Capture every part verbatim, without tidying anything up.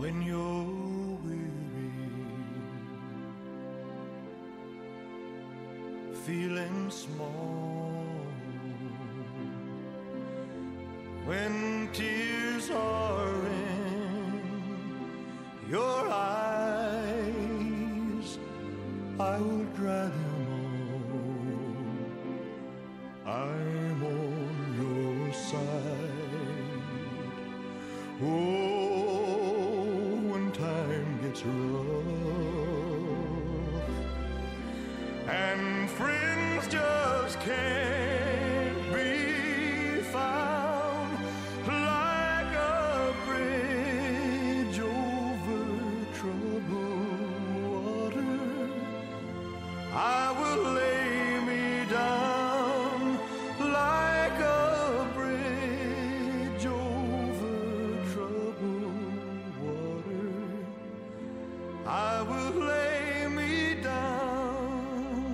when you're weary, feeling small, when tears are in your eyes, I will dry them all. I'm on your side. Oh, when time gets rough and friends just can't be found, like a bridge over troubled water, I will lay me down like a bridge over troubled water. I will lay me down.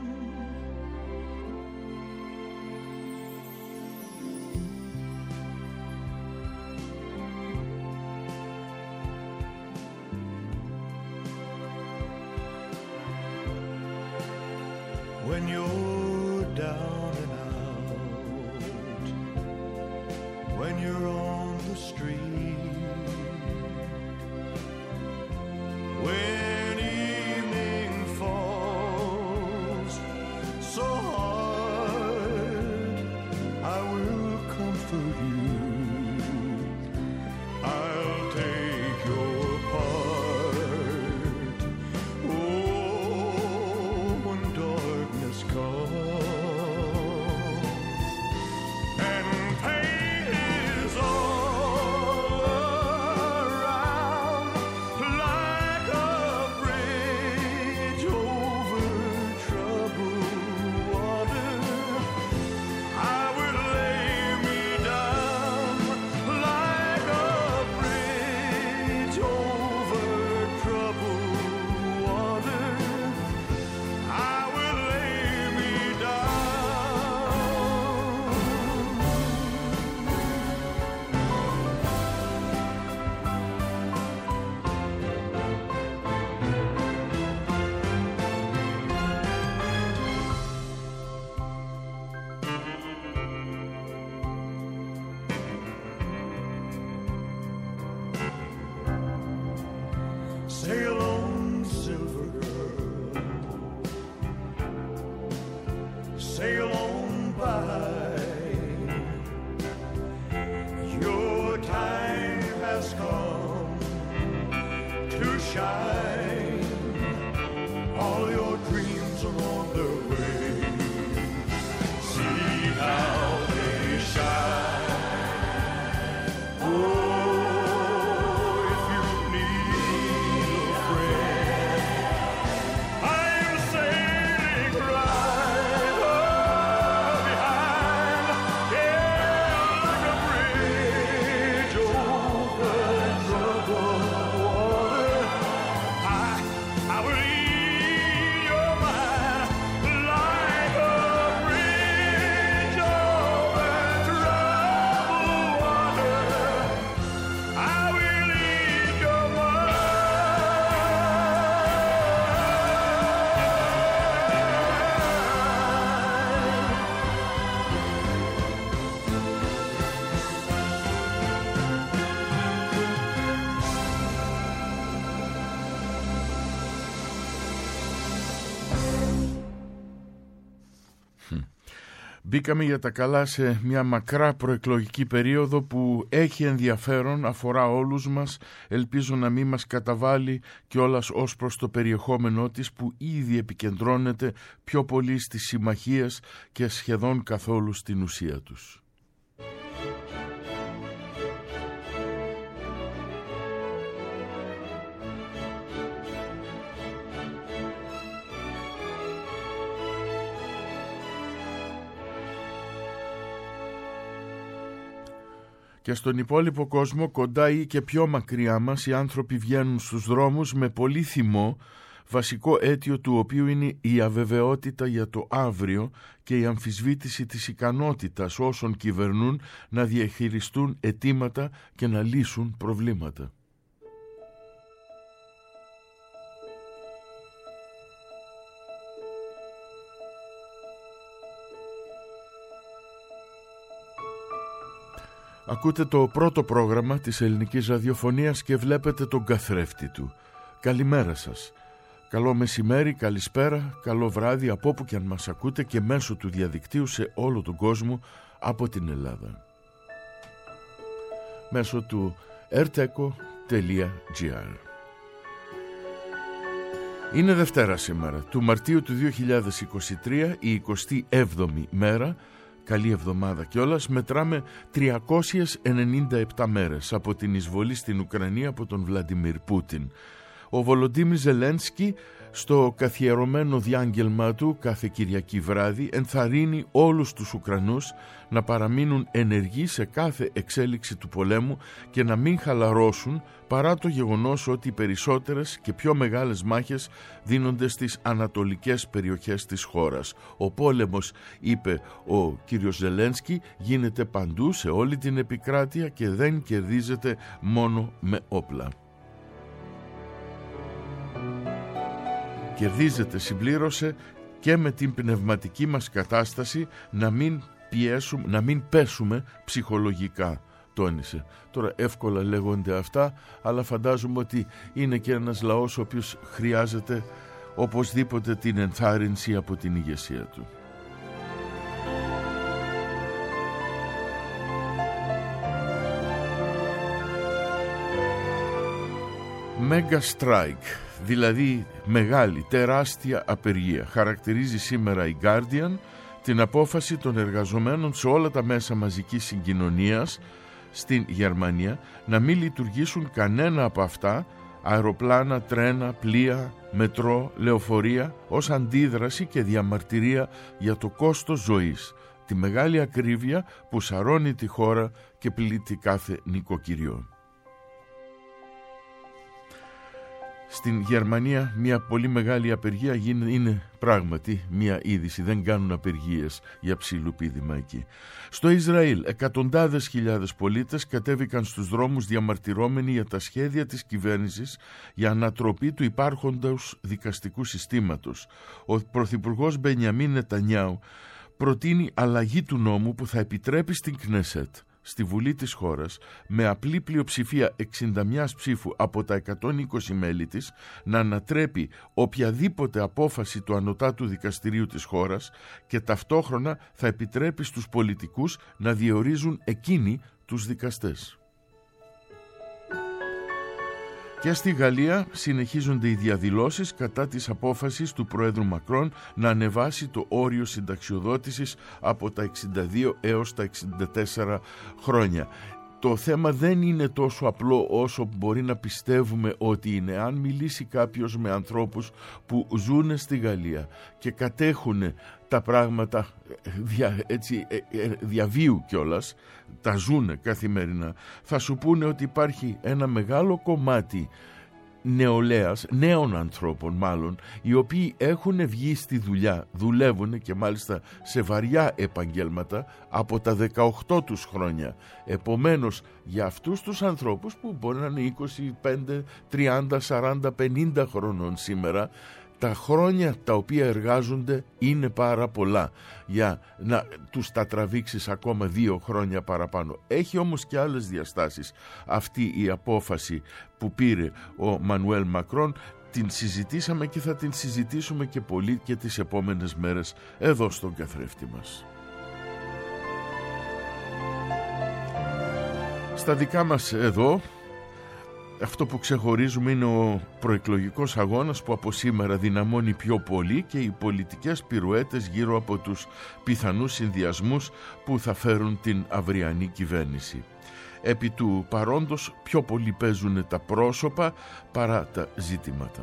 When you're down and out, when you're on the street, when evening falls so hard, I will comfort you. I'll take your part. Oh, when darkness comes and pain is all around, like a bridge over troubled water, I would lay me down like a bridge over troubled water. I will lay me down. Sail on, silver girl, sail on by. Your time has come to shine. All your dreams are on their way. See how they shine. Oh, if you need a friend, I'm sailing right up behind. Yeah, like a bridge over troubled water. I, I will ease your mind like a bridge over troubled water. I will ease your Μπήκαμε για τα καλά σε μια μακρά προεκλογική περίοδο που έχει ενδιαφέρον, αφορά όλους μας. Ελπίζω να μην μας καταβάλει κιόλας ως προς το περιεχόμενό της, που ήδη επικεντρώνεται πιο πολύ στις συμμαχίες και σχεδόν καθόλου στην ουσία τους. Και στον υπόλοιπο κόσμο, κοντά ή και πιο μακριά μας, οι άνθρωποι βγαίνουν στους δρόμους με πολύ θυμό, βασικό αίτιο του οποίου είναι η αβεβαιότητα για το αύριο και η αμφισβήτηση της ικανότητας όσων κυβερνούν να διαχειριστούν αιτήματα και να λύσουν προβλήματα. Ακούτε το πρώτο πρόγραμμα της ελληνικής ραδιοφωνίας και βλέπετε τον καθρέφτη του. Καλημέρα σας. Καλό μεσημέρι, καλησπέρα, καλό βράδυ από όπου και αν μας ακούτε και μέσω του διαδικτύου σε όλο τον κόσμο από την Ελλάδα. Μέσω του ερτέκο τελεία τζι άρ. Είναι Δευτέρα σήμερα, του Μαρτίου του δύο χιλιάδες είκοσι τρία, η εικοστή έβδομη μέρα. Καλή εβδομάδα κιόλας. Μετράμε τριακόσιες ενενήντα επτά μέρες από την εισβολή στην Ουκρανία από τον Βλαντιμίρ Πούτιν. Ο Βολοντίμιρ Ζελένσκι στο καθιερωμένο διάγγελμα του κάθε Κυριακή βράδυ ενθαρρύνει όλους τους Ουκρανούς να παραμείνουν ενεργοί σε κάθε εξέλιξη του πολέμου και να μην χαλαρώσουν, παρά το γεγονός ότι οι περισσότερες και πιο μεγάλες μάχες δίνονται στις ανατολικές περιοχές της χώρας. Ο πόλεμος, είπε ο κύριος Ζελένσκι, γίνεται παντού σε όλη την επικράτεια και δεν κερδίζεται μόνο με όπλα. Κερδίζεται, συμπλήρωσε, και με την πνευματική μας κατάσταση να μην πιέσουμε, να μην πέσουμε ψυχολογικά, τόνισε. Τώρα εύκολα λέγονται αυτά, αλλά φαντάζομαι ότι είναι και ένας λαός ο οποίος χρειάζεται οπωσδήποτε την ενθάρρυνση από την ηγεσία του. Mega Strike, δηλαδή μεγάλη, τεράστια απεργία, χαρακτηρίζει σήμερα η Guardian την απόφαση των εργαζομένων σε όλα τα μέσα μαζικής συγκοινωνίας στην Γερμανία να μην λειτουργήσουν κανένα από αυτά, αεροπλάνα, τρένα, πλοία, μετρό, λεωφορεία, ως αντίδραση και διαμαρτυρία για το κόστος ζωής, τη μεγάλη ακρίβεια που σαρώνει τη χώρα και πλήττει κάθε νοικοκυριό. Στην Γερμανία μια πολύ μεγάλη απεργία είναι πράγματι μια είδηση. Δεν κάνουν απεργίες για ψιλοπίδημα εκεί. Στο Ισραήλ εκατοντάδες χιλιάδες πολίτες κατέβηκαν στους δρόμους διαμαρτυρώμενοι για τα σχέδια της κυβέρνησης για ανατροπή του υπάρχοντος δικαστικού συστήματος. Ο πρωθυπουργός Μπενιαμίν Νετανιάου προτείνει αλλαγή του νόμου που θα επιτρέπει στην Κνέσετ, στη Βουλή της χώρας, με απλή πλειοψηφία εξήντα μία ψήφου από τα εκατόν είκοσι μέλη της, να ανατρέπει οποιαδήποτε απόφαση του Ανωτάτου Δικαστηρίου της χώρας και ταυτόχρονα θα επιτρέπει στους πολιτικούς να διορίζουν εκείνοι τους δικαστές. Και στη Γαλλία συνεχίζονται οι διαδηλώσεις κατά της απόφασης του Προέδρου Μακρόν να ανεβάσει το όριο συνταξιοδότησης από τα εξήντα δύο έως τα εξήντα τέσσερα χρόνια. Το θέμα δεν είναι τόσο απλό όσο μπορεί να πιστεύουμε ότι είναι. Αν μιλήσει κάποιος με ανθρώπους που ζουν στη Γαλλία και κατέχουν τα πράγματα δια, έτσι, διαβίου κιόλας, τα ζουνε καθημερινά, θα σου πούνε ότι υπάρχει ένα μεγάλο κομμάτι νεολαίας, νέων ανθρώπων μάλλον, οι οποίοι έχουν βγει στη δουλειά, δουλεύουν και μάλιστα σε βαριά επαγγέλματα από τα δεκαοκτώ τους χρόνια. Επομένως, για αυτούς τους ανθρώπους που μπορεί να είναι είκοσι πέντε, τριάντα, σαράντα, πενήντα χρονών σήμερα, τα χρόνια τα οποία εργάζονται είναι πάρα πολλά για να τους τα τραβήξεις ακόμα δύο χρόνια παραπάνω. Έχει όμως και άλλες διαστάσεις αυτή η απόφαση που πήρε ο Μανουέλ Μακρόν. Την συζητήσαμε και θα την συζητήσουμε και πολύ και τις επόμενες μέρες εδώ στον καθρέφτη μας. Στα δικά μας εδώ, αυτό που ξεχωρίζουμε είναι ο προεκλογικός αγώνας που από σήμερα δυναμώνει πιο πολύ και οι πολιτικές πυρουέτες γύρω από τους πιθανούς συνδυασμούς που θα φέρουν την αυριανή κυβέρνηση. Επί του παρόντος πιο πολύ παίζουν τα πρόσωπα παρά τα ζητήματα.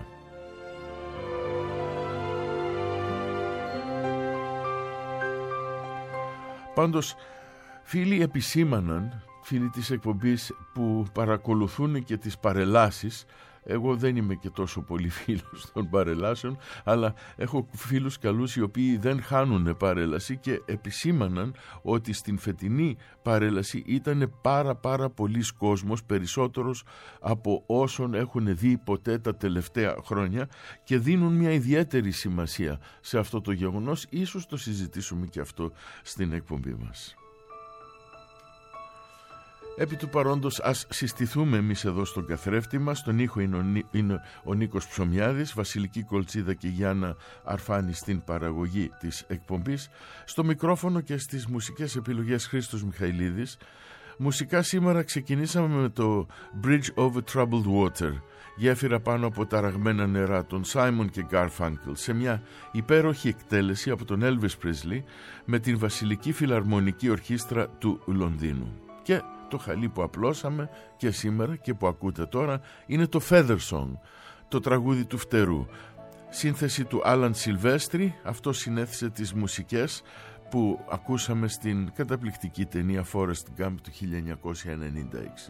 Πάντως, φίλοι επισήμαναν, φίλοι της εκπομπής που παρακολουθούν και τις παρελάσεις, εγώ δεν είμαι και τόσο πολύ φίλος των παρελάσεων, αλλά έχω φίλους καλούς οι οποίοι δεν χάνουν παρέλαση και επισήμαναν ότι στην φετινή παρέλαση ήταν πάρα πάρα πολλής κόσμος, περισσότερος από όσων έχουν δει ποτέ τα τελευταία χρόνια, και δίνουν μια ιδιαίτερη σημασία σε αυτό το γεγονός. Ίσως το συζητήσουμε και αυτό στην εκπομπή μας. Επί του παρόντος ας συστηθούμε εμείς εδώ στον καθρέφτη μας. Στον ήχο είναι ο, Νί, είναι ο Νίκος Ψωμιάδης, Βασιλική Κολτσίδα και Γιάννα Αρφάνη στην παραγωγή της εκπομπής. Στο μικρόφωνο και στις μουσικές επιλογές Χρήστος Μιχαηλίδης. Μουσικά σήμερα ξεκινήσαμε με το Bridge over Troubled Water, γέφυρα πάνω από ταραγμένα νερά, των Simon και Garfunkel, σε μια υπέροχη εκτέλεση από τον Elvis Presley με την Βασιλική Φιλαρμονική Ορχήστρα του Λονδίνου. Και το χαλί που απλώσαμε και σήμερα και που ακούτε τώρα είναι το Feather Song, το τραγούδι του φτερού. Σύνθεση του Άλαν Σιλβέστρη, αυτό συνέθεσε τις μουσικές που ακούσαμε στην καταπληκτική ταινία Forrest Gump του χίλια εννιακόσια ενενήντα έξι.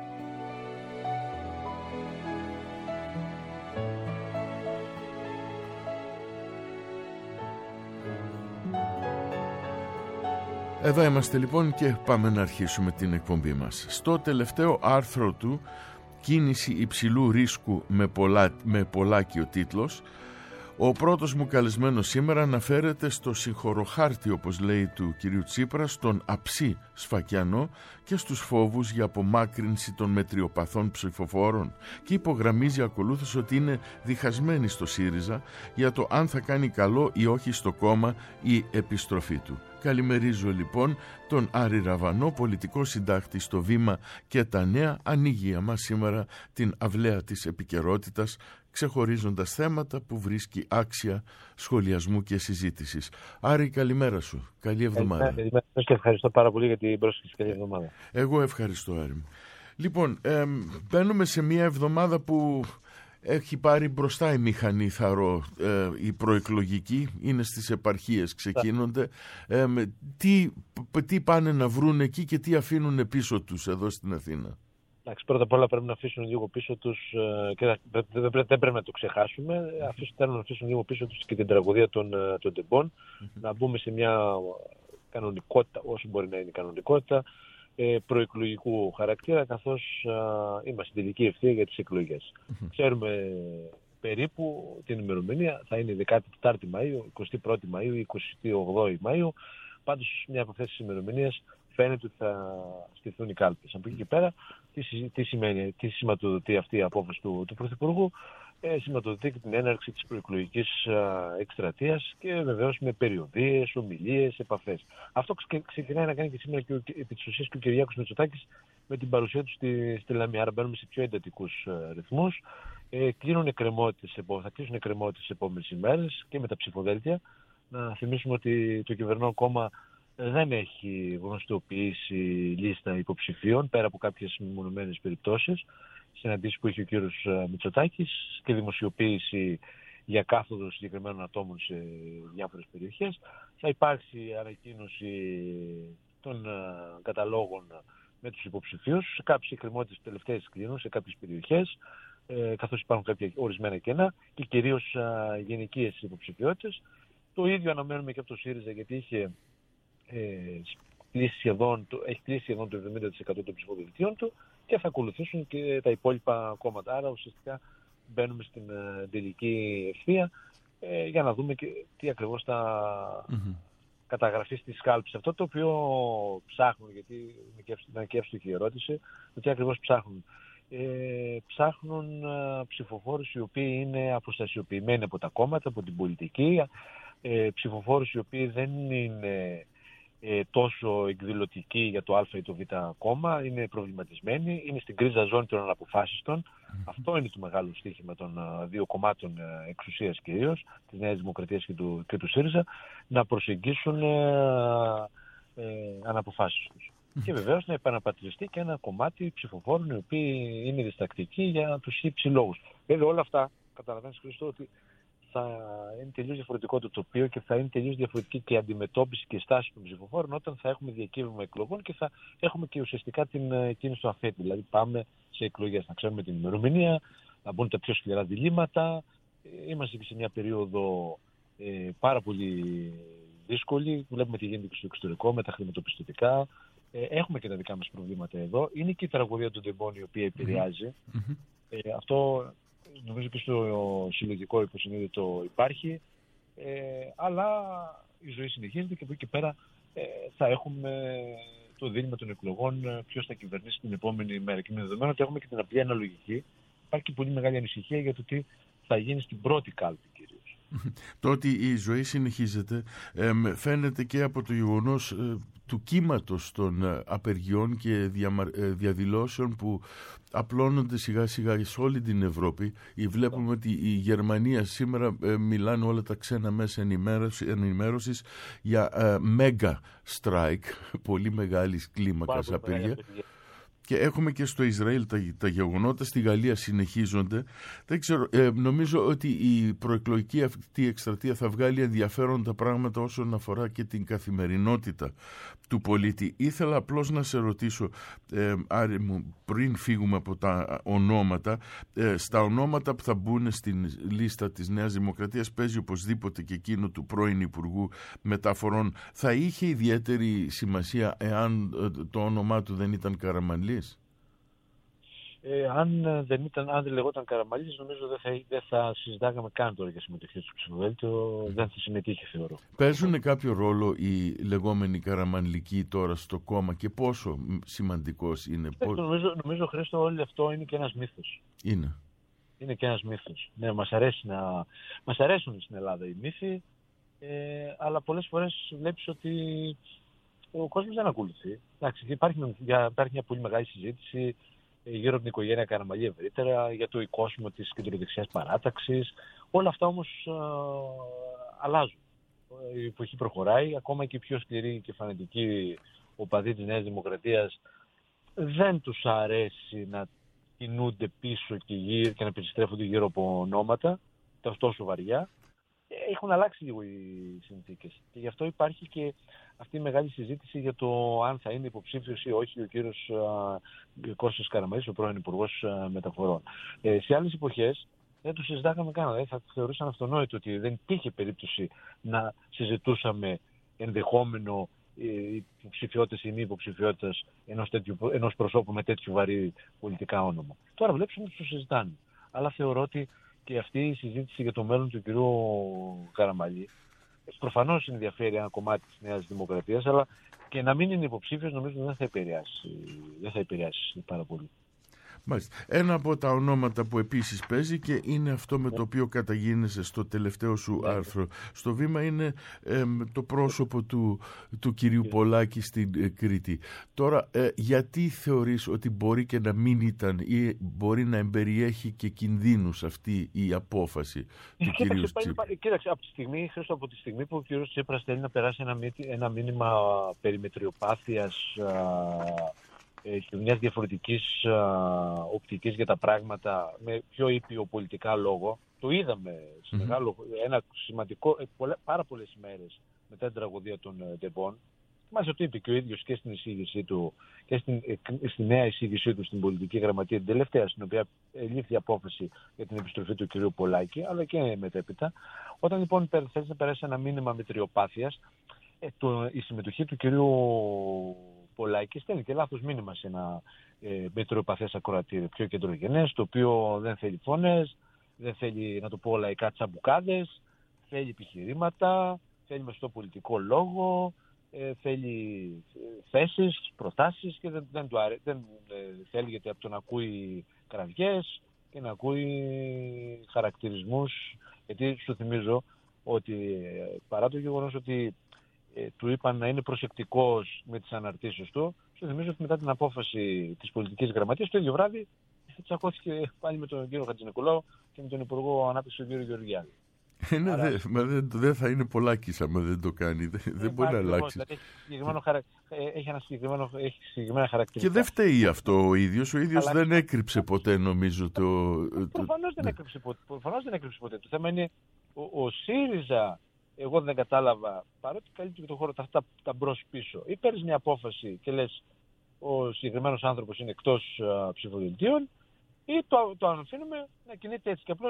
Εδώ είμαστε λοιπόν και πάμε να αρχίσουμε την εκπομπή μας. Στο τελευταίο άρθρο του, «Κίνηση υψηλού ρίσκου με, πολλά, με πολλάκι» ο τίτλος, ο πρώτος μου καλεσμένος σήμερα αναφέρεται στο συγχωροχάρτη, όπως λέει, του κυρίου Τσίπρα, στον αψί Σφακιανό και στους φόβους για απομάκρυνση των μετριοπαθών ψηφοφόρων και υπογραμμίζει ακολούθως ότι είναι διχασμένη στο ΣΥΡΙΖΑ για το αν θα κάνει καλό ή όχι στο κόμμα η επιστροφή του. Καλημερίζω λοιπόν τον Άρη Ραβανό, πολιτικό συντάκτη στο Βήμα και τα Νέα. Ανοίγει για μας σήμερα την αυλαία της επικαιρότητας, ξεχωρίζοντας θέματα που βρίσκει άξια σχολιασμού και συζήτησης. Άρη, καλημέρα σου. Καλή εβδομάδα. Καλημέρα και ευχαριστώ πάρα πολύ για την πρόσκληση. Καλή εβδομάδα. Εγώ ευχαριστώ, Άρη. Λοιπόν, ε, μπαίνουμε σε μια εβδομάδα που έχει πάρει μπροστά η μηχανή, θαρώ, ε, η προεκλογική, είναι στις επαρχίες, ξεκίνονται. Ε, τι, τι πάνε να βρουν εκεί και τι αφήνουν πίσω τους εδώ στην Αθήνα? Εντάξει, πρώτα απ' όλα πρέπει να αφήσουν λίγο πίσω τους, και δεν, δεν, δεν πρέπει να το ξεχάσουμε, αφήσουν, θέλουν να αφήσουν λίγο πίσω τους και την τραγωδία των, των τεμπών, mm-hmm. να μπούμε σε μια κανονικότητα, όσο μπορεί να είναι η κανονικότητα, προεκλογικού χαρακτήρα, καθώς α, είμαστε στην τελική ευθεία για τις εκλογές. Mm-hmm. Ξέρουμε περίπου την ημερομηνία, θα είναι η δεκάτη τέταρτη Μαΐου, εικοστή πρώτη Μαΐου, εικοστή όγδοη Μαΐου. Πάντως μια από αυτές τις ημερομηνίες φαίνεται ότι θα στηθούν οι κάλπες. Από εκεί και πέρα, τι, τι σημαίνει, τι σηματοδοτεί αυτή η απόφαση του, του Πρωθυπουργού? Ε, σηματοδοτεί και την έναρξη της προεκλογικής εκστρατείας και βεβαίως με περιοδίες, ομιλίες, επαφές. Αυτό ξεκινάει να κάνει και σήμερα και ο, επί της ουσίας και ο Κυριάκος Μητσοτάκης με την παρουσία του στη, στη Λαμία. Άρα μπαίνουμε σε πιο εντατικούς ε, ρυθμούς. Ε, κλείνουν εκκρεμότητες, θα κλείσουν εκκρεμότητες τις επόμενες ημέρες και με τα ψηφοδέλτια. Να θυμίσουμε ότι το κυβερνό κόμμα δεν έχει γνωστοποιήσει λίστα υποψηφίων πέρα από κάποιες μεμονωμένες περιπτώσεις, συναντήσεις που είχε ο κύριος Μητσοτάκης και δημοσιοποίηση για κάθοδο συγκεκριμένων ατόμων σε διάφορες περιοχές. Θα υπάρξει ανακοίνωση των καταλόγων με τους υποψηφίους. Σε κάποιες εκκρεμότητες τελευταίες κλείνουν σε κάποιες περιοχές, καθώς υπάρχουν κάποια ορισμένα κενά και κυρίως γενικίες υποψηφιότητες. Το ίδιο αναμένουμε και από το ΣΥΡΙΖΑ, γιατί είχε Ε, κλείσει σχεδόν, έχει κλείσει σχεδόν το εβδομήντα τοις εκατό των ψηφοδελτίων του και θα ακολουθήσουν και τα υπόλοιπα κόμματα. Άρα ουσιαστικά μπαίνουμε στην uh, τελική ευθεία ε, για να δούμε και τι ακριβώς θα mm-hmm. καταγραφεί στις κάλπες. Αυτό το οποίο ψάχνουν, γιατί ήταν και εύστοχη η ερώτηση, τι ακριβώς ψάχνουν. Ε, ψάχνουν uh, ψηφοφόρους οι οποίοι είναι αποστασιοποιημένοι από τα κόμματα, από την πολιτική, ε, ψηφοφόρους οι οποίοι δεν είναι Ε, τόσο εκδηλωτικοί για το Α ή το Β κόμμα, είναι προβληματισμένοι, είναι στην κρίζα ζώνη των αναποφάσιστων. Mm-hmm. Αυτό είναι το μεγάλο στοίχημα των uh, δύο κομμάτων uh, εξουσίας κυρίως, της Νέας Δημοκρατίας και του, και του ΣΥΡΙΖΑ, να προσεγγίσουν uh, uh, αναποφάσιστους. Mm-hmm. Και βεβαίως να επαναπατριστεί και ένα κομμάτι ψηφοφόρων οι οποίοι είναι διστακτικοί για τους χύψη λόγους. Βέβαια όλα αυτά, καταλαβαίνεις Χριστό, ότι θα είναι τελείως διαφορετικό το τοπίο και θα είναι τελείως διαφορετική και η αντιμετώπιση και η στάση των ψηφοφόρων όταν θα έχουμε διακύβευμα εκλογών και θα έχουμε και ουσιαστικά την κίνηση του αφέτη. Δηλαδή πάμε σε εκλογές, να ξέρουμε την ημερομηνία, να μπουν τα πιο σκληρά διλήμματα. Είμαστε και σε μια περίοδο ε, πάρα πολύ δύσκολη. Βλέπουμε τι γίνεται και στο εξωτερικό με τα χρηματοπιστωτικά. Ε, έχουμε και τα δικά μας προβλήματα εδώ. Είναι και η τραγωδία των τεμπών η οποία επηρεάζει. Mm-hmm. Ε, αυτό νομίζω και στο συλλογικό υποσυνείδητο υπάρχει, ε, αλλά η ζωή συνεχίζεται και από εκεί και πέρα ε, θα έχουμε το δίλημμα των εκλογών, ποιος θα κυβερνήσει την επόμενη μέρα. Και με δεδομένο ότι έχουμε και την απλή αναλογική, υπάρχει και πολύ μεγάλη ανησυχία για το τι θα γίνει στην πρώτη κάλπη κυρίως. Το ότι η ζωή συνεχίζεται ε, φαίνεται και από το γεγονός ε, του κύματος των ε, απεργιών και διαμα, ε, διαδηλώσεων που απλώνονται σιγά σιγά σε όλη την Ευρώπη. Ή βλέπουμε yeah. ότι η Γερμανία σήμερα ε, μιλάνε όλα τα ξένα μέσα ενημέρωση, ενημέρωσης για ε, mega strike, πολύ μεγάλης κλίμακας απεργία. Και έχουμε και στο Ισραήλ τα, τα γεγονότα, στη Γαλλία συνεχίζονται. Δεν ξέρω, ε, νομίζω ότι η προεκλογική αυτή εκστρατεία θα βγάλει ενδιαφέροντα πράγματα όσον αφορά και την καθημερινότητα του πολίτη. Ήθελα απλώς να σε ρωτήσω, ε, Άρη μου, πριν φύγουμε από τα ονόματα, ε, στα ονόματα που θα μπουν στην λίστα της Νέας Δημοκρατίας παίζει οπωσδήποτε και εκείνο του πρώην Υπουργού Μεταφορών. Θα είχε ιδιαίτερη σημασία εάν ε, το όνομά του δεν ήταν Καραμανλής? Ε, αν δεν ήταν, αν δεν λεγόταν Καραμανλής, νομίζω δεν θα, δεν θα συζητάγαμε καν τώρα για συμμετοχή στο ψηφοδέλτιο, δεν θα συμμετείχε, θεωρώ. Παίζουν κάποιο ρόλο οι λεγόμενοι Καραμανλικοί τώρα στο κόμμα και πόσο σημαντικός είναι? Ε, πώς... Νομίζω, νομίζω Χρήστο, όλο αυτό είναι και ένας μύθος. Είναι. Είναι και ένας μύθος. Ναι, μας, αρέσει να... μας αρέσουν στην Ελλάδα οι μύθοι, ε, αλλά πολλές φορές βλέπεις ότι ο κόσμος δεν ακολουθεί. Εντάξει, υπάρχει, υπάρχει μια πολύ μεγάλη συζήτηση γύρω από την οικογένεια Καραμανλή ευρύτερα, για το κόσμο της κεντροδεξιάς παράταξης. Όλα αυτά όμως α, αλλάζουν. Η εποχή προχωράει, ακόμα και οι πιο σκληροί και φανατικοί οπαδοί της Νέας Δημοκρατίας δεν τους αρέσει να κινούνται πίσω και γύρω και να περιστρέφονται γύρω από ονόματα τόσο βαριά. Έχουν αλλάξει λίγο οι συνθήκες και γι' αυτό υπάρχει και αυτή η μεγάλη συζήτηση για το αν θα είναι υποψήφιος ή όχι ο κύριος Κώστας Καραμανλής, ο πρώην Υπουργός Μεταφορών. Ε, σε άλλες εποχές δεν το συζητάγαμε καν, δηλαδή θα θεωρούσαν αυτονόητο ότι δεν υπήρχε περίπτωση να συζητούσαμε ενδεχόμενο υποψηφιότητας ή μη υποψηφιότητας ενός, ενός προσώπου με τέτοιο βαρύ πολιτικά όνομα. Τώρα βλέπουμε ότι το συζητάνε. Αλλά θεωρώ ότι και αυτή η συζήτηση για το μέλλον του κυρίου Καραμανλή προφανώς ενδιαφέρει ένα κομμάτι της Νέας Δημοκρατίας, αλλά και να μην είναι υποψήφιος νομίζω δεν θα επηρεάσει, δεν θα επηρεάσει πάρα πολύ. Μάλιστα. Ένα από τα ονόματα που επίσης παίζει και είναι αυτό με το οποίο καταγίνεσαι στο τελευταίο σου άρθρο στο Βήμα είναι ε, το πρόσωπο του, του κυρίου Πολάκη στην ε, Κρήτη. Τώρα, ε, γιατί θεωρείς ότι μπορεί και να μην ήταν ή μπορεί να εμπεριέχει και κινδύνους αυτή η απόφαση του κυρίου Τσίπρα? Κοίταξε, από τη στιγμή, Χρήστο, από τη στιγμή που ο κύριος Τσίπρας θέλει να περάσει ένα, ένα μήνυμα περιμετριοπάθειας και μιας διαφορετικής α, οπτικής για τα πράγματα με πιο ήπιο πολιτικά λόγο. Το είδαμε σε μεγάλο, mm-hmm. ένα σημαντικό, πολλα, πάρα πολλές ημέρες μετά την τραγωδία των Ντεμπών. Θυμάσαι το είπε και ο ίδιος και στην εισήγησή του και στην, στη νέα εισήγησή του στην πολιτική γραμματεία, την τελευταία, στην οποία λήφθη απόφαση για την επιστροφή του κυρίου Πολάκη, αλλά και μετέπειτα. Όταν λοιπόν θέλει να περάσει ένα μήνυμα μετριοπάθειας, ε, το, η συμμετοχή του κυρίου Πολάκη στέλνει και λάθος μήνυμα σε ένα ε, μετριοπαθές ακροατήριο, πιο κεντρογενές, το οποίο δεν θέλει φωνές, δεν θέλει, να το πω λαϊκά, τσαμπουκάδες, θέλει επιχειρήματα, θέλει μεστό πολιτικό λόγο, ε, θέλει θέσεις, προτάσεις και δεν, δεν, του αρέ, δεν ε, θέλει, γιατί από το να ακούει κραυγές και να ακούει χαρακτηρισμούς, γιατί σου θυμίζω ότι ε, παρά το γεγονός ότι Ε, του είπαν να είναι προσεκτικός με τις αναρτήσεις του, σου θυμίζω ότι μετά την απόφαση της πολιτικής γραμματείας το ίδιο βράδυ τσακώθηκε πάλι με τον κύριο Χατζηνικολάου και με τον Υπουργό Ανάπτυξης τον κύριο Γεωργιάδη. Ναι, Άρα... δε, μα δεν, δεν θα είναι Πολάκης άμα δεν το κάνει. Δεν, ε, δεν μπορεί να αλλάξει. Δηλαδή, χαρα... Έχει ένα συγκεκριμένο, έχει συγκεκριμένα χαρακτηριστικά. Και δεν φταίει αυτό ο ίδιος. Ο ίδιος Αλλά... δεν έκρυψε ποτέ, νομίζω. Το... Προφανώς δεν έκρυψε ποτέ. Προφανώς δεν έκρυψε ποτέ. Το θέμα είναι ο, ο ΣΥΡΙΖΑ. Εγώ δεν κατάλαβα, παρότι καλύπτει τον χώρο τα, τα, τα μπρος πίσω. Ή παίρνεις μια απόφαση και λες ο συγκεκριμένος άνθρωπος είναι εκτός uh, ψηφοδελτίων, ή το, το αφήνουμε να κινείται έτσι. Και απλώς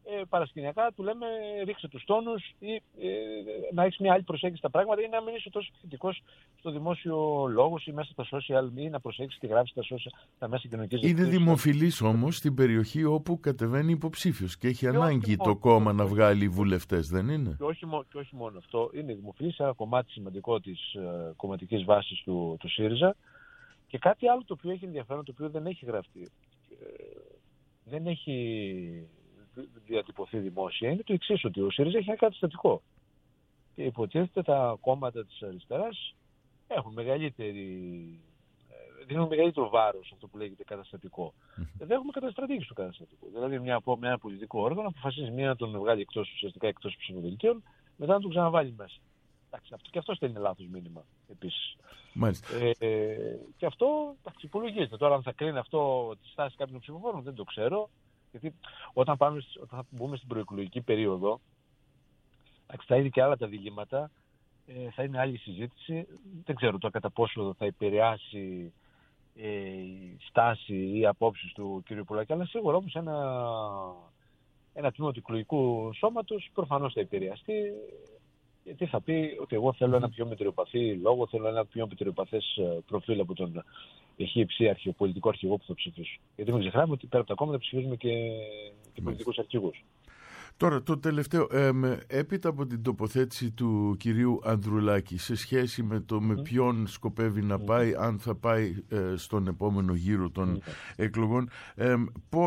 ε, παρασκηνιακά του λέμε ρίξε τους τόνους ή ε, να έχεις μια άλλη προσέγγιση στα πράγματα ή να μην είσαι τόσο θετικός στο δημόσιο λόγο ή μέσα στα social ή να προσέξεις τη γράφη στα, social, στα μέσα κοινωνικής δικτύωσης. Είναι δημοφιλής όμως στην περιοχή όπου κατεβαίνει υποψήφιος και έχει και ανάγκη το μόνο, κόμμα και να βγάλει βουλευτές, δεν είναι? Και όχι, και όχι μόνο αυτό. Είναι δημοφιλής σε ένα κομμάτι σημαντικό της ε, κομματικής βάσης του, του ΣΥΡΙΖΑ. Και κάτι άλλο το οποίο έχει ενδιαφέρον, το οποίο δεν έχει γραφτεί, ε, δεν έχει διατυπωθεί δημόσια, είναι το εξής, ότι ο ΣΥΡΙΖΑ έχει ένα καταστατικό. Και υποτίθεται τα κόμματα της αριστεράς έχουν μεγαλύτερη, δίνουν μεγαλύτερο βάρος αυτό που λέγεται καταστατικό. Δεν έχουμε καταστρατήγηση του καταστατικού. Δηλαδή μια, με ένα πολιτικό όργανο αποφασίζει μία να τον βγάλει εκτός, ουσιαστικά εκτός ψηφοδελτίων, μετά να τον ξαναβάλει μέσα. Εντάξει, αυτό, και αυτό στέλνει λάθος μήνυμα επίσης. Ε, και αυτό εντάξει, υπολογίζεται. Τώρα αν θα κρίνει αυτό τη στάση κάποιων ψηφοφόρων δεν το ξέρω. Γιατί όταν, πάμε, όταν θα μπούμε στην προεκλογική περίοδο, εντάξει, θα είναι και άλλα τα διλήμματα, ε, θα είναι άλλη συζήτηση. Δεν ξέρω τώρα κατά πόσο θα επηρεάσει ε, η στάση ή οι απόψεις του κ. Πολάκη, αλλά σίγουρα όμως ένα, ένα τμήμα του εκλογικού σώματος προφανώς θα επηρεαστεί. Γιατί θα πει ότι εγώ θέλω ένα πιο μετριοπαθή λόγο, θέλω ένα πιο μετριοπαθές προφίλ από τον εχήψη αρχαιοπολιτικό αρχηγό που θα ψηφίσω. Γιατί μην ξεχνάμε ότι πέρα από τα κόμματα ψηφίζουμε και, και πολιτικούς αρχηγούς. Τώρα το τελευταίο, ε, έπειτα από την τοποθέτηση του κυρίου Ανδρουλάκη σε σχέση με το με ποιον σκοπεύει να πάει, αν θα πάει ε, στον επόμενο γύρο των εκλογών, ε, πο,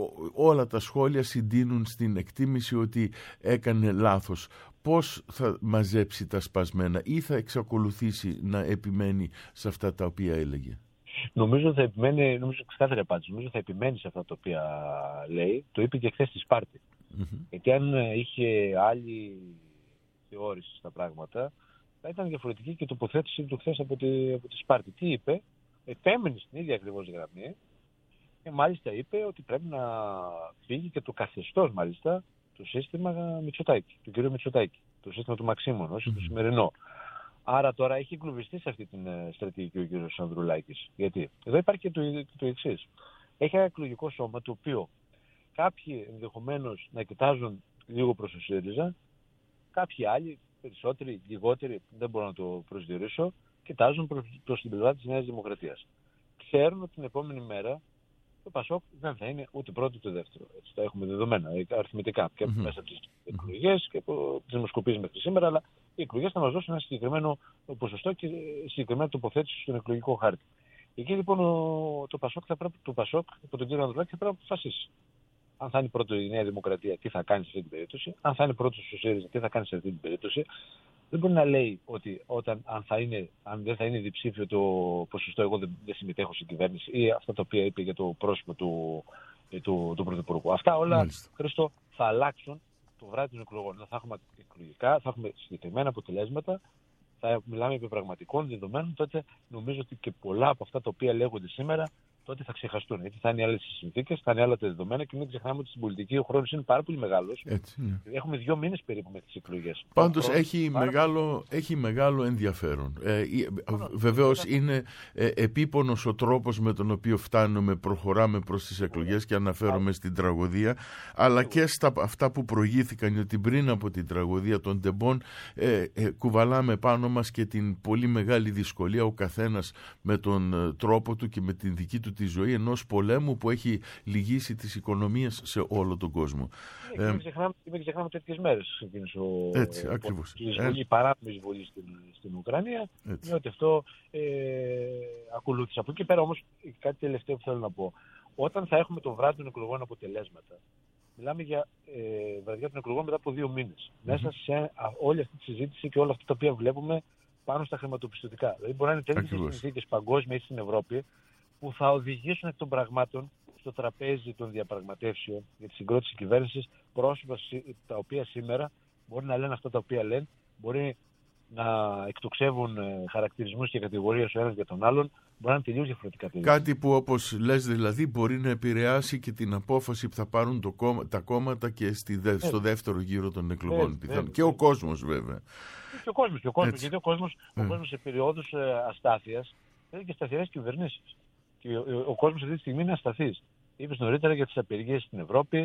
όλα τα σχόλια συντείνουν στην εκτίμηση ότι έκανε λάθος. Πώς θα μαζέψει τα σπασμένα ή θα εξακολουθήσει να επιμένει σε αυτά τα οποία έλεγε? Νομίζω θα επιμένει, νομίζω ξεκάθαρη απάντηση, νομίζω θα επιμένει σε αυτά τα οποία λέει. Το είπε και χθες στη Σπάρτη. Mm-hmm. Γιατί αν είχε άλλη θεώρηση στα πράγματα, θα ήταν διαφορετική και η τοποθέτηση του χθες από τη, από τη Σπάρτη. Τι είπε? Επέμενε στην ίδια ακριβώς γραμμή και μάλιστα είπε ότι πρέπει να φύγει και το καθεστώς μάλιστα το σύστημα Μητσοτάκη, του κ. Μητσοτάκη, το σύστημα του Μαξίμων, όχι mm-hmm. το σημερινό. Άρα τώρα έχει εγκλωβιστεί σε αυτή την στρατηγική ο κ. Ανδρουλάκης. Γιατί? Εδώ υπάρχει και το, το εξής. Έχει ένα εκλογικό σώμα το οποίο κάποιοι ενδεχομένως να κοιτάζουν λίγο προς το ΣΥΡΙΖΑ, κάποιοι άλλοι, περισσότεροι, λιγότεροι, δεν μπορώ να το προσδιορίσω, κοιτάζουν προς, προς την πλευρά της Νέας Δημοκρατίας. Ξέρουν ότι την επόμενη μέρα το ΠΑΣΟΚ δεν θα είναι ούτε πρώτο ούτε δεύτερο. Έτσι, τα έχουμε δεδομένα αριθμητικά και mm-hmm. μέσα από τις εκλογές και από τις δημοσκοπήσεις μέχρι σήμερα, αλλά οι εκλογές θα μας δώσουν ένα συγκεκριμένο ποσοστό και συγκεκριμένη τοποθέτηση στον εκλογικό χάρτη. Εκεί λοιπόν το ΠΑΣΟΚ, θα πρέπει, το ΠΑΣΟΚ από τον κύριο Ανδρουλάκη θα πρέπει να αποφασίσει. Αν θα είναι πρώτο η Νέα Δημοκρατία, τι θα κάνει σε αυτή την περίπτωση. Αν θα είναι πρώτο ο ΣΥΡΙΖΑ, τι θα κάνει σε αυτή την περίπτωση. Δεν μπορεί να λέει ότι όταν, αν, θα είναι, αν δεν θα είναι διψήφιο το ποσοστό, εγώ δεν, δεν συμμετέχω στην κυβέρνηση ή αυτά τα οποία είπε για το πρόσωπο του, του, του Πρωθυπουργού. Αυτά όλα, Μάλιστα. Χρήστο, θα αλλάξουν το βράδυ των εκλογών. Θα έχουμε εκλογικά, θα έχουμε συγκεκριμένα αποτελέσματα, θα μιλάμε επί πραγματικών δεδομένων, τότε νομίζω ότι και πολλά από αυτά τα οποία λέγονται σήμερα τότε θα ξεχαστούν. Γιατί θα είναι άλλες οι συνθήκες, θα είναι άλλα τα δεδομένα και μην ξεχνάμε ότι στην πολιτική ο χρόνος είναι πάρα πολύ μεγάλος. Έτσι, ναι. Έχουμε δύο μήνες περίπου με τις εκλογές. Πάντως έχει μεγάλο, έχει μεγάλο ενδιαφέρον. Ε, βεβαίως είναι ε, επίπονος ο τρόπος με τον οποίο φτάνουμε, προχωράμε προς τις εκλογές και αναφέρομαι στην τραγωδία, αλλά και στα αυτά που προηγήθηκαν, γιατί πριν από την τραγωδία των Τεμπών ε, ε, κουβαλάμε πάνω μας και την πολύ μεγάλη δυσκολία ο καθένας με τον ε, τρόπο του και με την δική του τη ζωή ενός πολέμου που έχει λυγίσει τις οικονομίες σε όλο τον κόσμο. Ναι, ε, μην ξεχνάμε, ξεχνάμε τέτοιες μέρες ξεκίνησε ο, έτσι, ακριβώς. η, εισβολή, ε, η παράνομη εισβολή στην, στην Ουκρανία, διότι αυτό ε, ακολούθησε. Από εκεί πέρα όμως κάτι τελευταίο που θέλω να πω. Όταν θα έχουμε το βράδυ των εκλογών αποτελέσματα, μιλάμε για ε, βραδιά των εκλογών μετά από δύο μήνες. Mm-hmm. Μέσα σε α, όλη αυτή τη συζήτηση και όλα αυτά τα οποία βλέπουμε πάνω στα χρηματοπιστωτικά. Δηλαδή μπορεί να είναι τέτοιες συνθήκες παγκόσμια ή στην Ευρώπη που θα οδηγήσουν εκ των πραγμάτων στο τραπέζι των διαπραγματεύσεων για τη συγκρότηση κυβέρνησης πρόσωπα τα οποία σήμερα μπορεί να λένε αυτά τα οποία λένε, μπορεί να εκτοξεύουν χαρακτηρισμούς και κατηγορίες ο ένας για τον άλλον, μπορεί να είναι τελείως διαφορετικά. Κάτι που όπως λες δηλαδή μπορεί να επηρεάσει και την απόφαση που θα πάρουν το κόμμα, τα κόμματα και στη, ε, στο δεύτερο γύρο των εκλογών. Ε, ε, και ε, ο κόσμος βέβαια. Και ο κόσμος, και ο κόσμος γιατί ο κόσμος, ε. ο κόσμος σε περιόδους αστάθειας έχει και σταθερές κυβερνήσεις. Και ο, ο, ο κόσμος αυτή τη στιγμή είναι ασταθής. Είπες νωρίτερα για τις απεργίες στην Ευρώπη,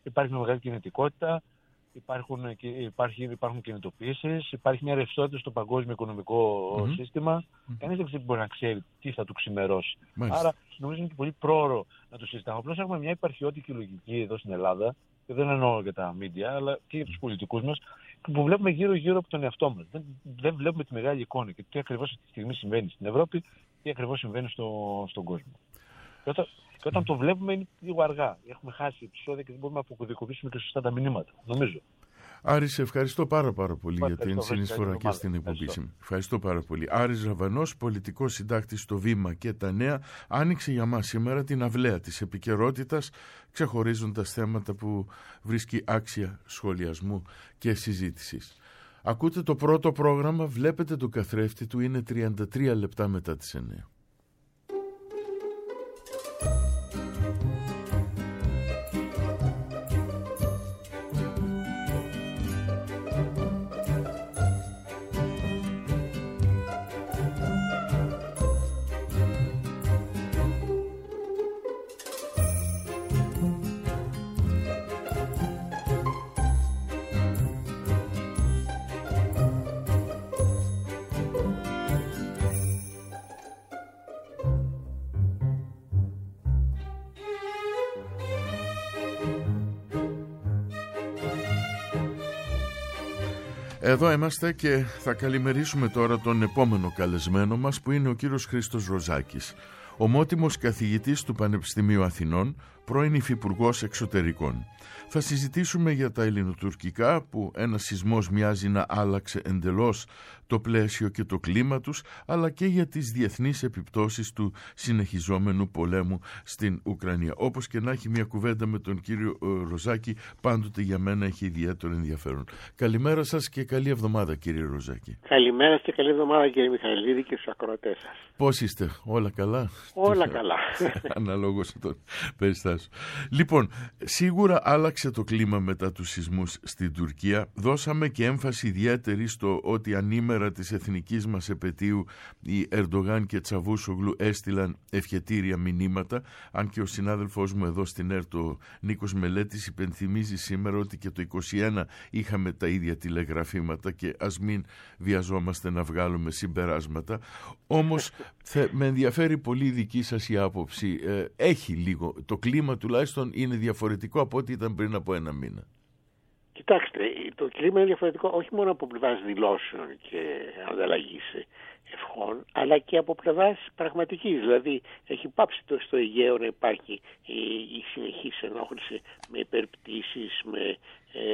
υπάρχει μια μεγάλη κινητικότητα, υπάρχουν, υπάρχει, υπάρχουν κινητοποιήσεις, υπάρχει μια ρευστότητα στο παγκόσμιο οικονομικό mm-hmm. σύστημα. Mm-hmm. Κανείς δεν μπορεί να ξέρει τι θα του ξημερώσει. Μάλιστα. Άρα νομίζω είναι και πολύ πρόωρο να το συζητάμε. Απλώς έχουμε μια υπαρχιώτικη λογική εδώ στην Ελλάδα, και δεν εννοώ για τα μίντια, αλλά και για τους πολιτικούς μας, που βλέπουμε γύρω-γύρω από τον εαυτό μας. Δεν, δεν βλέπουμε τη μεγάλη εικόνα και τι ακριβώς αυτή τη στιγμή συμβαίνει στην Ευρώπη, τι ακριβώς συμβαίνει στο, στον κόσμο. Και όταν, και όταν το βλέπουμε είναι λίγο αργά. Έχουμε χάσει επεισόδια και δεν μπορούμε να αποκωδικοποιήσουμε και σωστά τα μηνύματα, νομίζω. Άρη, σε ευχαριστώ πάρα πάρα πολύ για την συνεισφορά και στην εκπομπή. Ευχαριστώ πάρα πολύ. Άρης Ζαβανός, πολιτικός συντάκτης στο Βήμα και τα Νέα, άνοιξε για μας σήμερα την αυλαία της επικαιρότητας, ξεχωρίζοντας θέματα που βρίσκει άξια σχολιασμού και συζήτησης. Ακούτε το πρώτο πρόγραμμα, βλέπετε το καθρέφτη του, είναι τριάντα τρία λεπτά μετά τις εννιά. Εδώ είμαστε και θα καλημερίσουμε τώρα τον επόμενο καλεσμένο μας, που είναι ο κύριος Χρήστος Ροζάκης, ομότιμος καθηγητής του Πανεπιστημίου Αθηνών, πρώην υφυπουργός εξωτερικών. Θα συζητήσουμε για τα ελληνοτουρκικά, που ένας σεισμός μοιάζει να άλλαξε εντελώς το πλαίσιο και το κλίμα τους, αλλά και για τις διεθνείς επιπτώσεις του συνεχιζόμενου πολέμου στην Ουκρανία. Όπως και να έχει, μια κουβέντα με τον κύριο Ροζάκη πάντοτε για μένα έχει ιδιαίτερο ενδιαφέρον. Καλημέρα σας και καλή εβδομάδα, κύριε Ροζάκη. Καλημέρα και καλή εβδομάδα, κύριε Μιχαηλίδη, και στους ακροατές σας. Πώς είστε, όλα καλά? Όλα καλά. Αναλόγως των περιστάσεων. Λοιπόν, σίγουρα άλλαξε το κλίμα μετά τους σεισμούς στην Τουρκία. Δώσαμε και έμφαση ιδιαίτερη στο ότι ανήμερα της εθνικής μας επετείου οι Ερντογάν και Τσαβούσογλου έστειλαν ευχετήρια μηνύματα, αν και ο συνάδελφός μου εδώ στην ΕΡΤ, ο Νίκος Μελέτης, υπενθυμίζει σήμερα ότι και το είκοσι ένα είχαμε τα ίδια τηλεγραφήματα και ας μην βιαζόμαστε να βγάλουμε συμπεράσματα. Όμως θε, με ενδιαφέρει πολύ η δική σας η άποψη. Ε, έχει λίγο, το κλίμα τουλάχιστον είναι διαφορετικό από ό,τι ήταν πριν από ένα μήνα. Κοιτάξτε, το κλίμα είναι διαφορετικό όχι μόνο από πλευράς δηλώσεων και ανταλλαγής ευχών, αλλά και από πλευράς πραγματικής. Δηλαδή, έχει πάψει το στο Αιγαίο να υπάρχει η, η συνεχής ενόχληση με υπερπτήσεις, με ε,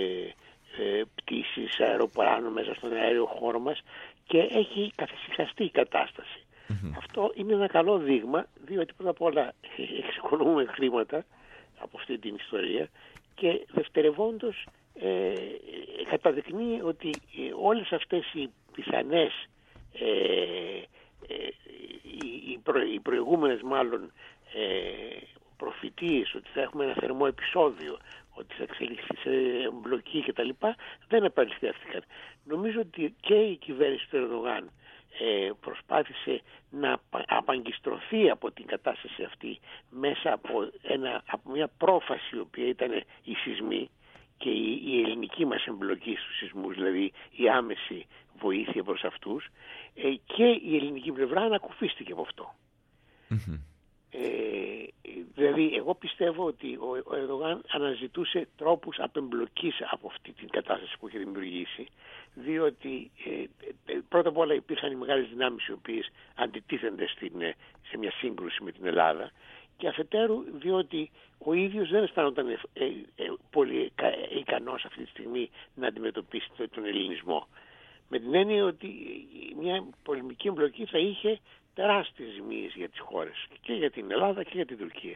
ε, πτήσεις αεροπλάνων μέσα στον αέριο χώρο μας, και έχει καθησυχαστεί η κατάσταση. Mm-hmm. Αυτό είναι ένα καλό δείγμα, διότι πρώτα απ' όλα εξοικονομούμε χρήματα από αυτή την ιστορία, και δευτερευόντως ε, καταδεικνύει ότι ε, όλες αυτές οι πιθανές ε, ε, οι, προ, οι προηγούμενες μάλλον ε, προφητείες ότι θα έχουμε ένα θερμό επεισόδιο, ότι θα εξελιχθεί σε εμπλοκή κτλ. Δεν επαληθεύτηκαν. Νομίζω ότι και η κυβέρνηση του Ερντογάν ε, προσπάθησε να απαγκιστρωθεί από την κατάσταση αυτή μέσα από, ένα, από μια πρόφαση η οποία ήταν οι σεισμοί και η, η ελληνική μας εμπλοκή στους σεισμούς, δηλαδή η άμεση βοήθεια προς αυτούς, ε, και η ελληνική πλευρά ανακουφίστηκε από αυτό. Mm-hmm. Ε, δηλαδή εγώ πιστεύω ότι ο, ο Ερντογάν αναζητούσε τρόπους απεμπλοκής από αυτή την κατάσταση που είχε δημιουργήσει, διότι ε, ε, πρώτα απ' όλα υπήρχαν οι μεγάλες δυνάμεις οι οποίες αντιτίθενται στην, σε μια σύγκρουση με την Ελλάδα, και αφετέρου διότι ο ίδιος δεν αισθάνονταν ε, ε, ε, πολύ ικανός αυτή τη στιγμή να αντιμετωπίσει τον ελληνισμό, με την έννοια ότι μια πολεμική εμπλοκή θα είχε τεράστιες ζημίες για τις χώρες, και για την Ελλάδα και για την Τουρκία.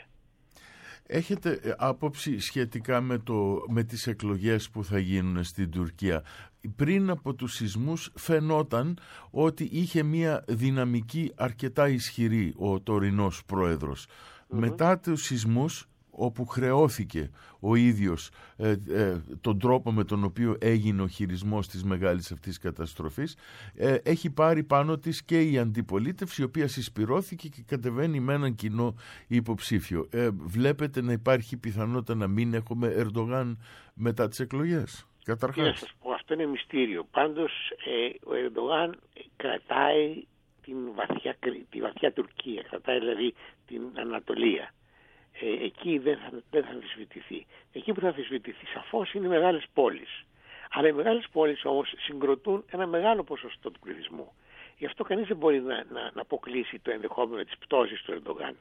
Έχετε άποψη σχετικά με, το, με τις εκλογές που θα γίνουν στην Τουρκία? Πριν από τους σεισμούς φαινόταν ότι είχε μια δυναμική αρκετά ισχυρή ο τωρινός πρόεδρος. Mm-hmm. Μετά τους σεισμούς όπου χρεώθηκε ο ίδιος ε, ε, τον τρόπο με τον οποίο έγινε ο χειρισμός της μεγάλης αυτής καταστροφής, ε, έχει πάρει πάνω της και η αντιπολίτευση, η οποία συσπυρώθηκε και κατεβαίνει με έναν κοινό υποψήφιο. Ε, βλέπετε να υπάρχει πιθανότητα να μην έχουμε Ερντογάν μετά τις εκλογές? Καταρχάς. Να σας πω, αυτό είναι μυστήριο. Πάντως ε, ο Ερντογάν κρατάει την βαθιά, τη βαθιά Τουρκία, κρατάει δηλαδή την Ανατολία. Ε, εκεί δεν θα, δεν θα αμφισβητηθεί. Εκεί που θα αμφισβητηθεί σαφώς είναι οι μεγάλες πόλεις. Αλλά οι μεγάλες πόλεις όμως συγκροτούν ένα μεγάλο ποσοστό του πληθυσμού. Γι' αυτό κανείς δεν μπορεί να, να, να αποκλείσει το ενδεχόμενο της πτώσης του Ερντογάν,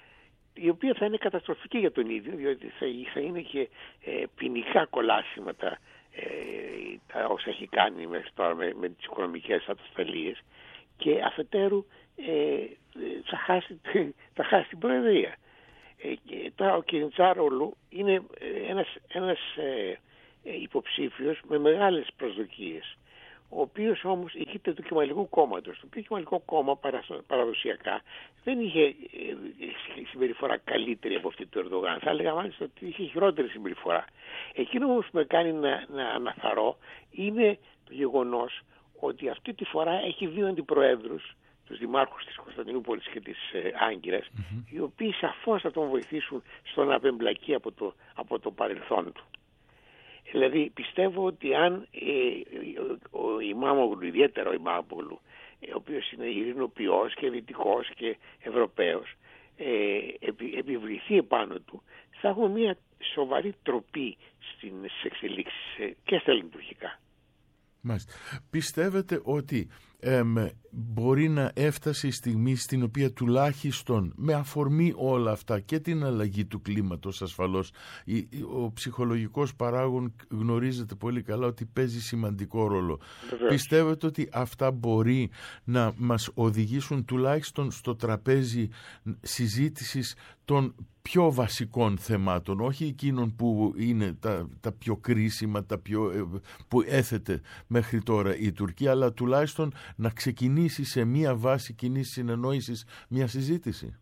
η οποία θα είναι καταστροφική για τον ίδιο, διότι θα, θα είναι και ε, ποινικά κολάσιματα ε, τα όσα έχει κάνει μέχρι τώρα με, με τις οικονομικές ατασταλίες, και αφετέρου ε, θα, χάσει, θα χάσει την προεδρία. Ε, και τώρα ο Κιλιντσάρογλου είναι ένας, ένας ε, ε, υποψήφιος με μεγάλες προσδοκίες, ο οποίος όμως ηγείται του Κεμαλικού κόμματος. Το οποίο Κεμαλικό κόμμα παραδοσιακά δεν είχε ε, συμπεριφορά καλύτερη από αυτή του Ερντογάν. Θα έλεγα μάλιστα ότι είχε χειρότερη συμπεριφορά. Εκείνο όμως που με κάνει να, να αναθαρώ είναι το γεγονός ότι αυτή τη φορά έχει δύο αντιπροέδρους, τους δημάρχους της Κωνσταντινούπολης και της ε, Άγκυρας, mm-hmm. οι οποίοι σαφώς θα τον βοηθήσουν στο να απεμπλακεί από το, από το παρελθόν του. Δηλαδή πιστεύω ότι αν ε, ο, ο Ιμάμογλου, ιδιαίτερα ο Ιμάμογλου, ο οποίος είναι ειρηνοποιός και δυτικός και Ευρωπαίος, ε, επι, επιβληθεί επάνω του, θα έχουμε μια σοβαρή τροπή στις εξελίξεις ε, και στα λειτουργικά. Μάλιστα. Πιστεύετε ότι εμ, μπορεί να έφτασε η στιγμή στην οποία τουλάχιστον με αφορμή όλα αυτά και την αλλαγή του κλίματος ασφαλώς, ο ψυχολογικός παράγων γνωρίζετε πολύ καλά ότι παίζει σημαντικό ρόλο. Βεβαίως. Πιστεύετε ότι αυτά μπορεί να μας οδηγήσουν τουλάχιστον στο τραπέζι συζήτησης των πιο βασικών θεμάτων, όχι εκείνων που είναι τα, τα πιο κρίσιμα, τα πιο, που έθετε μέχρι τώρα η Τουρκία, αλλά τουλάχιστον να ξεκινήσει σε μία βάση κοινής συνεννόησης μια συζήτηση?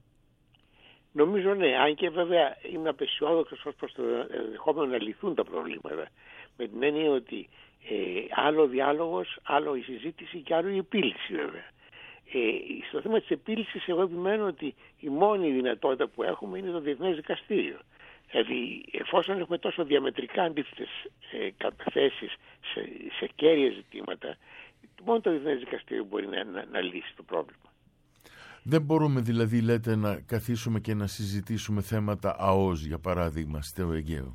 Νομίζω ναι, αν και βέβαια είμαι απεσιόδοξος ως προς το ενδεχόμενο να λυθούν τα προβλήματα. Με την έννοια ότι ε, άλλο διάλογος, άλλο η συζήτηση και άλλο η επίλυση βέβαια. Ε, στο θέμα της επίλυσης εγώ επιμένω ότι η μόνη δυνατότητα που έχουμε είναι το Διεθνές Δικαστήριο. Δηλαδή εφόσον έχουμε τόσο διαμετρικά αντίθετες ε, καταθέσεις σε, σε κέρια ζητήματα, μόνο το Διεθνές Δικαστήριο μπορεί να, να, να λύσει το πρόβλημα. Δεν μπορούμε δηλαδή, λέτε, να καθίσουμε και να συζητήσουμε θέματα ΑΟΣ, για παράδειγμα, στο Αιγαίο?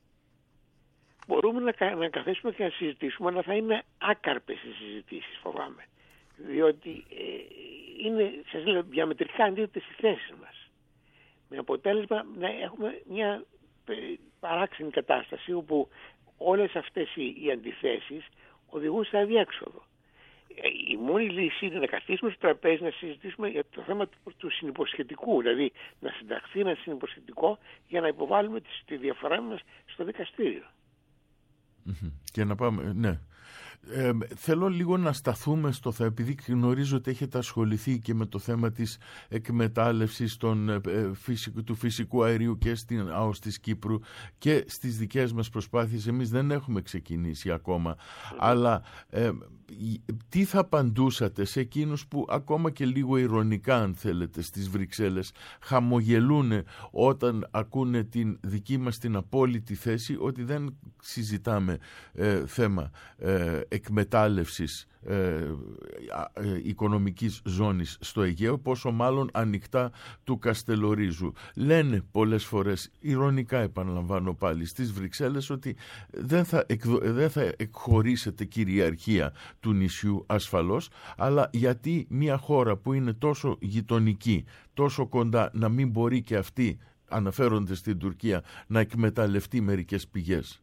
Μπορούμε να, να καθίσουμε και να συζητήσουμε, αλλά θα είναι άκαρπες οι συζητήσεις, φοβάμαι. Διότι ε, είναι, σας λέω, διαμετρικά αντίθετες οι θέσεις μας. Με αποτέλεσμα να έχουμε μια ε, παράξενη κατάσταση όπου όλες αυτές οι, οι αντιθέσεις οδηγούν σε αδιέξοδο. Ε, η μόνη λύση είναι να καθίσουμε στο τραπέζι να συζητήσουμε για το θέμα του, του συνυποσχετικού, δηλαδή να συνταχθεί ένα συνυποσχετικό για να υποβάλουμε τη, τη διαφορά μας στο δικαστήριο. Mm-hmm. Και να πάμε, ναι. Ε, θέλω λίγο να σταθούμε στο θέμα, επειδή γνωρίζω ότι έχετε ασχοληθεί και με το θέμα της εκμετάλλευσης των, ε, φυσικού, του φυσικού αερίου και στην ΑΟΣ της Κύπρου και στις δικές μας προσπάθειες. Εμείς δεν έχουμε ξεκινήσει ακόμα, mm-hmm. αλλά ε, τι θα απαντούσατε σε εκείνους που ακόμα και λίγο ειρωνικά, αν θέλετε, στις Βρυξέλλες χαμογελούν όταν ακούνε την δική μας την απόλυτη θέση ότι δεν συζητάμε ε, θέμα ε, εκμετάλλευσης ε, ε, οικονομικής ζώνης στο Αιγαίο, πόσο μάλλον ανοιχτά του Καστελορίζου. Λένε πολλές φορές, ειρωνικά επαναλαμβάνω πάλι, στις Βρυξέλλες ότι δεν θα, εκδο, δεν θα εκχωρήσετε κυριαρχία του νησιού ασφαλώς, αλλά γιατί μια χώρα που είναι τόσο γειτονική, τόσο κοντά, να μην μπορεί και αυτή, αναφέρονται στην Τουρκία, να εκμεταλλευτεί μερικές πηγές?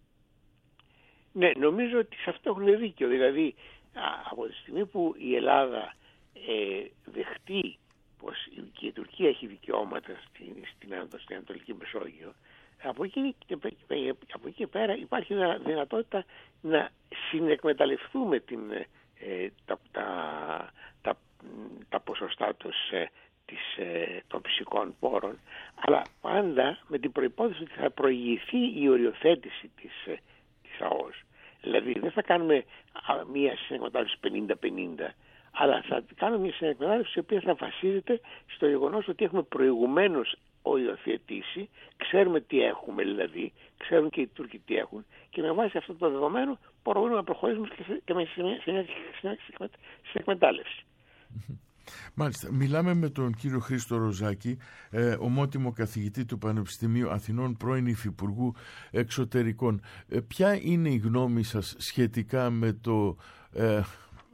Ναι, νομίζω ότι σε αυτό έχουν δίκιο. Δηλαδή, από τη στιγμή που η Ελλάδα ε, δεχτεί πως και η Τουρκία έχει δικαιώματα στην, στην, στην Ανατολική Μεσόγειο, από εκεί, από εκεί πέρα υπάρχει δυνατότητα να συνεκμεταλλευτούμε την, ε, τα, τα, τα, τα ποσοστά τους, ε, της των φυσικών πόρων, αλλά πάντα με την προϋπόθεση ότι θα προηγηθεί η οριοθέτηση της, της ΑΟΣ. Δηλαδή δεν θα κάνουμε μία συνεκμετάλλευση πενήντα πενήντα, αλλά θα κάνουμε μια συνεκμετάλλευση η οποία θα βασίζεται στο γεγονός ότι έχουμε προηγουμένως οριοθετήσει, ξέρουμε τι έχουμε δηλαδή, ξέρουν και οι Τούρκοι τι έχουν, και με βάση αυτό το δεδομένο μπορούμε να προχωρήσουμε και με συνεκμετάλλευση. Μάλιστα. Μιλάμε με τον κύριο Χρήστο Ροζάκη, ε, ομότιμο καθηγητή του Πανεπιστημίου Αθηνών, πρώην Υφυπουργού Εξωτερικών. Ε, ποια είναι η γνώμη σας σχετικά με το ε,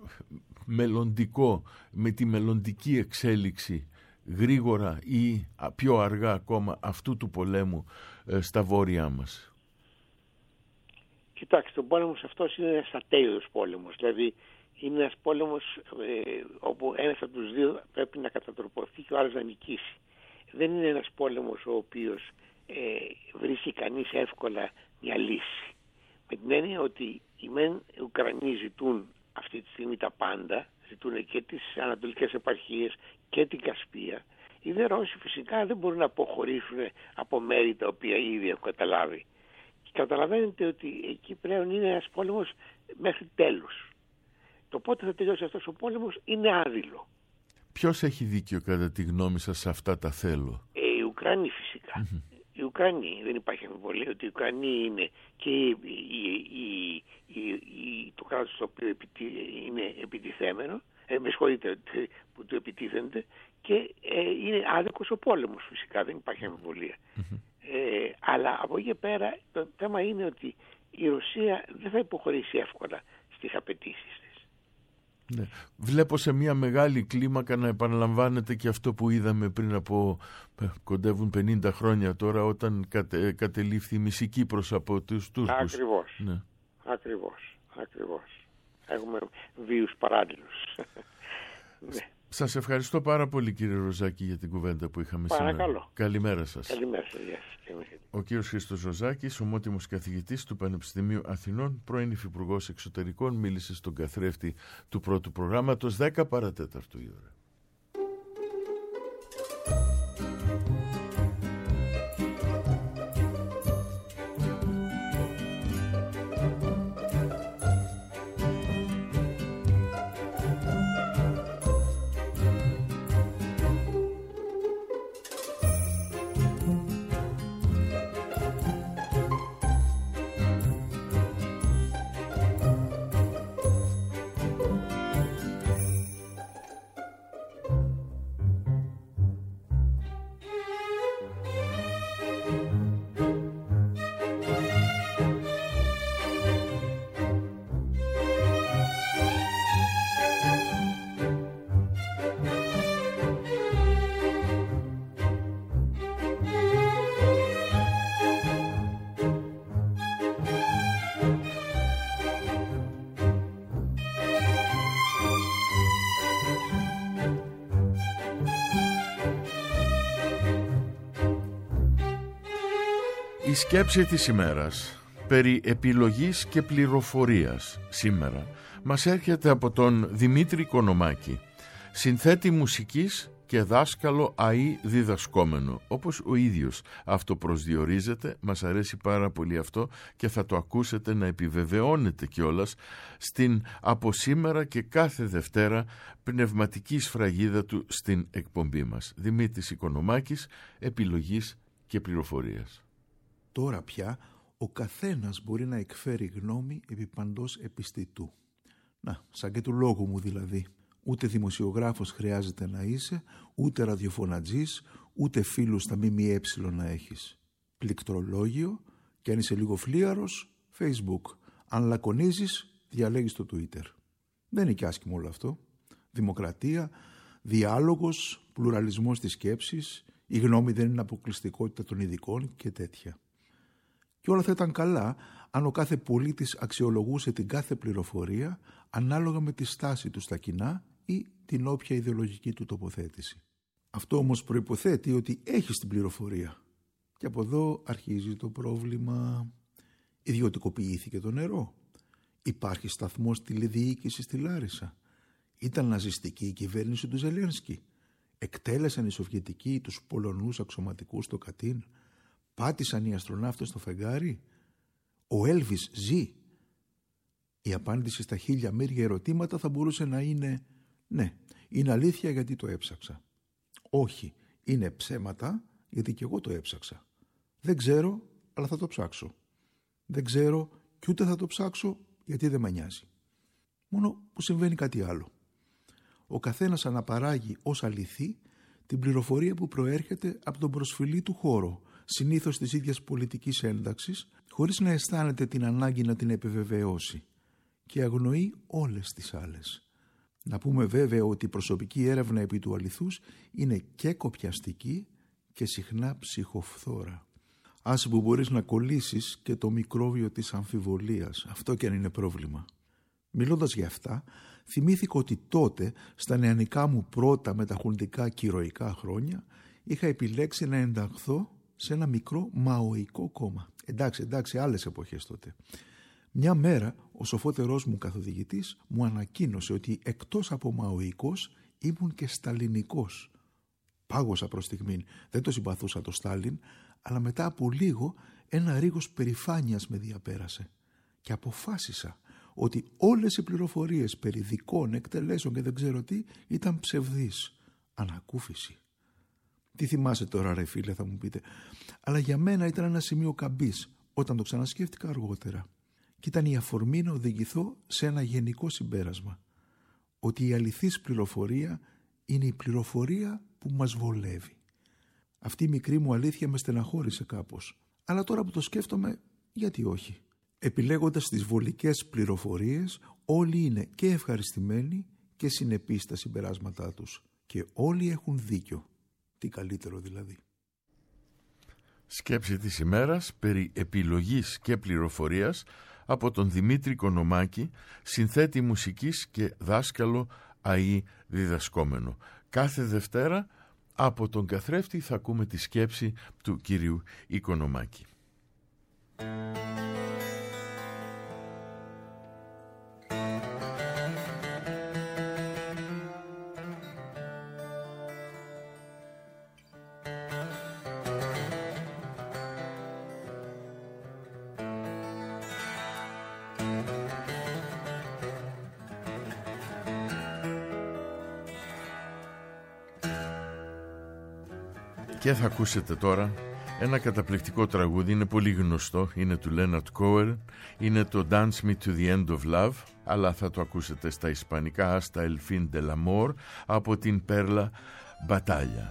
μελλοντικό, με τη μελλοντική εξέλιξη γρήγορα ή πιο αργά ακόμα αυτού του πολέμου ε, στα βόρειά μας? Κοιτάξτε, ο πόλεμος αυτός είναι ένας ατέλειος πόλεμος. Δηλαδή είναι ένας πόλεμος ε, όπου ένας από τους δύο πρέπει να κατατροπωθεί και ο άλλος να νικήσει. Δεν είναι ένας πόλεμος ο οποίος ε, βρίσκει κανείς εύκολα μια λύση. Με την έννοια ότι οι μεν Ουκρανοί ζητούν αυτή τη στιγμή τα πάντα, ζητούν και τις ανατολικές επαρχίες και την Κασπία. Οι δε Ρώσοι φυσικά δεν μπορούν να αποχωρήσουν από μέρη τα οποία ήδη έχουν καταλάβει. Και καταλαβαίνετε ότι εκεί πλέον είναι ένας πόλεμος μέχρι τέλους. Το πότε θα τελειώσει αυτός ο πόλεμος είναι άδειλο. Ποιος έχει δίκιο κατά τη γνώμη σας σε αυτά τα θέλω? Ε, οι Ουκρανοί φυσικά. Mm-hmm. Οι Ουκρανοί, δεν υπάρχει αμφιβολία ότι οι Ουκρανοί είναι και οι, οι, οι, οι, οι, το κράτος το οποίο επιτι, είναι επιτιθέμενο, ε, με συγχωρείτε που του επιτίθενται, και ε, είναι άδικος ο πόλεμος φυσικά, δεν υπάρχει αμφιβολία. Mm-hmm. Ε, αλλά από εκεί πέρα το θέμα είναι ότι η Ρωσία δεν θα υποχωρήσει εύκολα στις απαιτήσεις της. Ναι. Βλέπω σε μια μεγάλη κλίμακα να επαναλαμβάνεται και αυτό που είδαμε πριν από κοντεύουν πενήντα χρόνια τώρα, όταν κατε, κατελήφθη η μισή Κύπρος από τους Τούρκους. Ακριβώς. Ναι. Ακριβώς. Ακριβώς. Έχουμε βίους παράλληλους. Ναι. Σας ευχαριστώ πάρα πολύ, κύριε Ροζάκη, για την κουβέντα που είχαμε Παρακαλώ. σήμερα. Καλημέρα σας. Καλημέρα σας. Yes. Ο κύριος Χρήστος Ροζάκης, ομότιμος καθηγητής του Πανεπιστημίου Αθηνών, πρώην Υφυπουργός Εξωτερικών, μίλησε στον καθρέφτη του πρώτου προγράμματος. Δέκα παρατέταρτου η ώρα. Η σκέψη της ημέρας περί επιλογής και πληροφορίας σήμερα μας έρχεται από τον Δημήτρη Κονομάκη, συνθέτη μουσικής και δάσκαλο ΑΗ διδασκόμενο, όπως ο ίδιος αυτοπροσδιορίζεται. Μας αρέσει πάρα πολύ αυτό και θα το ακούσετε να επιβεβαιώνεται κιόλας στην από σήμερα και κάθε Δευτέρα πνευματική σφραγίδα του στην εκπομπή μας. Δημήτρης Κονομάκης, επιλογής και πληροφορίας. Τώρα πια ο καθένας μπορεί να εκφέρει γνώμη επί παντός επιστητού. Να, σαν και του λόγου μου δηλαδή. Ούτε δημοσιογράφος χρειάζεται να είσαι, ούτε ραδιοφωνατζής, ούτε φίλους στα ΜΜΕ να έχεις. Πληκτρολόγιο, και αν είσαι λίγο φλίαρος, Facebook. Αν λακωνίζεις, διαλέγεις το Twitter. Δεν είναι και άσχημο όλο αυτό. Δημοκρατία, διάλογος, πλουραλισμός της σκέψης, η γνώμη δεν είναι αποκλειστικότητα των ειδικών και τέτοια. Και όλα θα ήταν καλά αν ο κάθε πολίτης αξιολογούσε την κάθε πληροφορία ανάλογα με τη στάση του στα κοινά ή την όποια ιδεολογική του τοποθέτηση. Αυτό όμως προϋποθέτει ότι έχεις την πληροφορία. Και από εδώ αρχίζει το πρόβλημα. Ιδιωτικοποιήθηκε το νερό. Υπάρχει σταθμός τηλεδιοίκησης στη Λάρισα. Ήταν ναζιστική η κυβέρνηση του Ζελένσκι. Εκτέλεσαν οι Σοβιετικοί τους Πολωνούς αξιωματικούς στο Κατίν? Πάτησαν οι αστροναύτες στο φεγγάρι? Ο Έλβις ζει? Η απάντηση στα χίλια μύρια ερωτήματα θα μπορούσε να είναι ναι, είναι αλήθεια γιατί το έψαξα. Όχι, είναι ψέματα γιατί και εγώ το έψαξα. Δεν ξέρω, αλλά θα το ψάξω. Δεν ξέρω και ούτε θα το ψάξω γιατί δεν με νοιάζει. Μόνο που συμβαίνει κάτι άλλο. Ο καθένας αναπαράγει ως αληθή την πληροφορία που προέρχεται από τον προσφυλή του χώρο, συνήθως της ίδιας πολιτικής ένταξης, χωρίς να αισθάνεται την ανάγκη να την επιβεβαιώσει, και αγνοεί όλες τις άλλες. Να πούμε βέβαια ότι η προσωπική έρευνα επί του αληθούς είναι και κοπιαστική και συχνά ψυχοφθόρα. Άσε που μπορείς να κολλήσεις και το μικρόβιο της αμφιβολίας, αυτό και αν είναι πρόβλημα. Μιλώντας για αυτά, θυμήθηκα ότι τότε, στα νεανικά μου πρώτα μεταχολητικά και ηρωικά χρόνια, είχα επιλέξει να ενταχθώ σε ένα μικρό μαοϊκό κόμμα. Εντάξει, εντάξει, άλλες εποχές τότε. Μια μέρα, ο σοφότερός μου καθοδηγητής μου ανακοίνωσε ότι εκτός από μαοϊκός ήμουν και σταλινικός. Πάγωσα προς στιγμήν, δεν το συμπαθούσα το Στάλιν, αλλά μετά από λίγο ένα ρίγος περηφάνειας με διαπέρασε και αποφάσισα ότι όλες οι πληροφορίες περί δικών εκτελέσεων και δεν ξέρω τι ήταν ψευδείς. Ανακούφιση. Τι θυμάσαι τώρα ρε φίλε, θα μου πείτε, αλλά για μένα ήταν ένα σημείο καμπής όταν το ξανασκέφτηκα αργότερα. Και ήταν η αφορμή να οδηγηθώ σε ένα γενικό συμπέρασμα, ότι η αληθής πληροφορία είναι η πληροφορία που μας βολεύει. Αυτή η μικρή μου αλήθεια με στεναχώρησε κάπως, αλλά τώρα που το σκέφτομαι, γιατί όχι. Επιλέγοντας τις βολικές πληροφορίες, όλοι είναι και ευχαριστημένοι και συνεπείς στα συμπεράσματά τους και όλοι έχουν δίκιο. Τι καλύτερο δηλαδή. Σκέψη της ημέρας περί επιλογής και πληροφορίας από τον Δημήτρη Κονομάκη, συνθέτη μουσικής και δάσκαλο ΑΗ διδασκόμενο. Κάθε Δευτέρα από τον καθρέφτη θα ακούμε τη σκέψη του κυρίου Οικονομάκη. Και θα ακούσετε τώρα ένα καταπληκτικό τραγούδι, είναι πολύ γνωστό, είναι του Leonard Cohen, είναι το Dance Me to the End of Love, αλλά θα το ακούσετε στα ισπανικά, Hasta el fin del amor, από την Πέρλα Μπατάλια,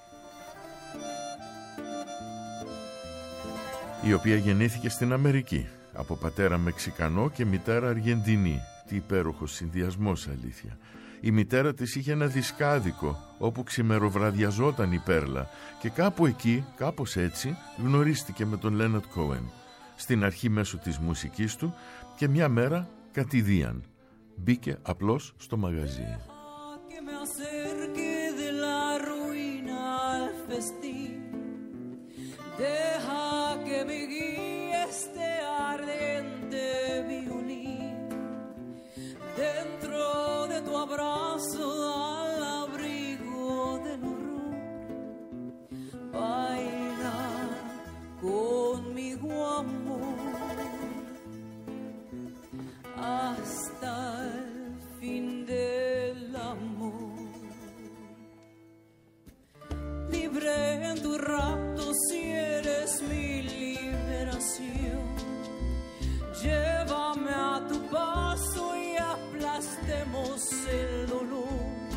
η οποία γεννήθηκε στην Αμερική από πατέρα Μεξικανό και μητέρα Αργεντινή. Τι υπέροχος συνδυασμός, αλήθεια. Η μητέρα της είχε ένα δισκάδικο όπου ξημεροβραδιαζόταν η Πέρλα και κάπου εκεί, κάπως έτσι, γνωρίστηκε με τον Λέναρτ Κόεν. Στην αρχή μέσω της μουσικής του και μια μέρα κατηδίαν. Μπήκε απλώς στο μαγαζί. Abrazo al abrigo del horror, baila conmigo amor hasta el fin del amor. Libre en tu rato si eres mi liberación, llévame a tu paso y aplastemos el dolor.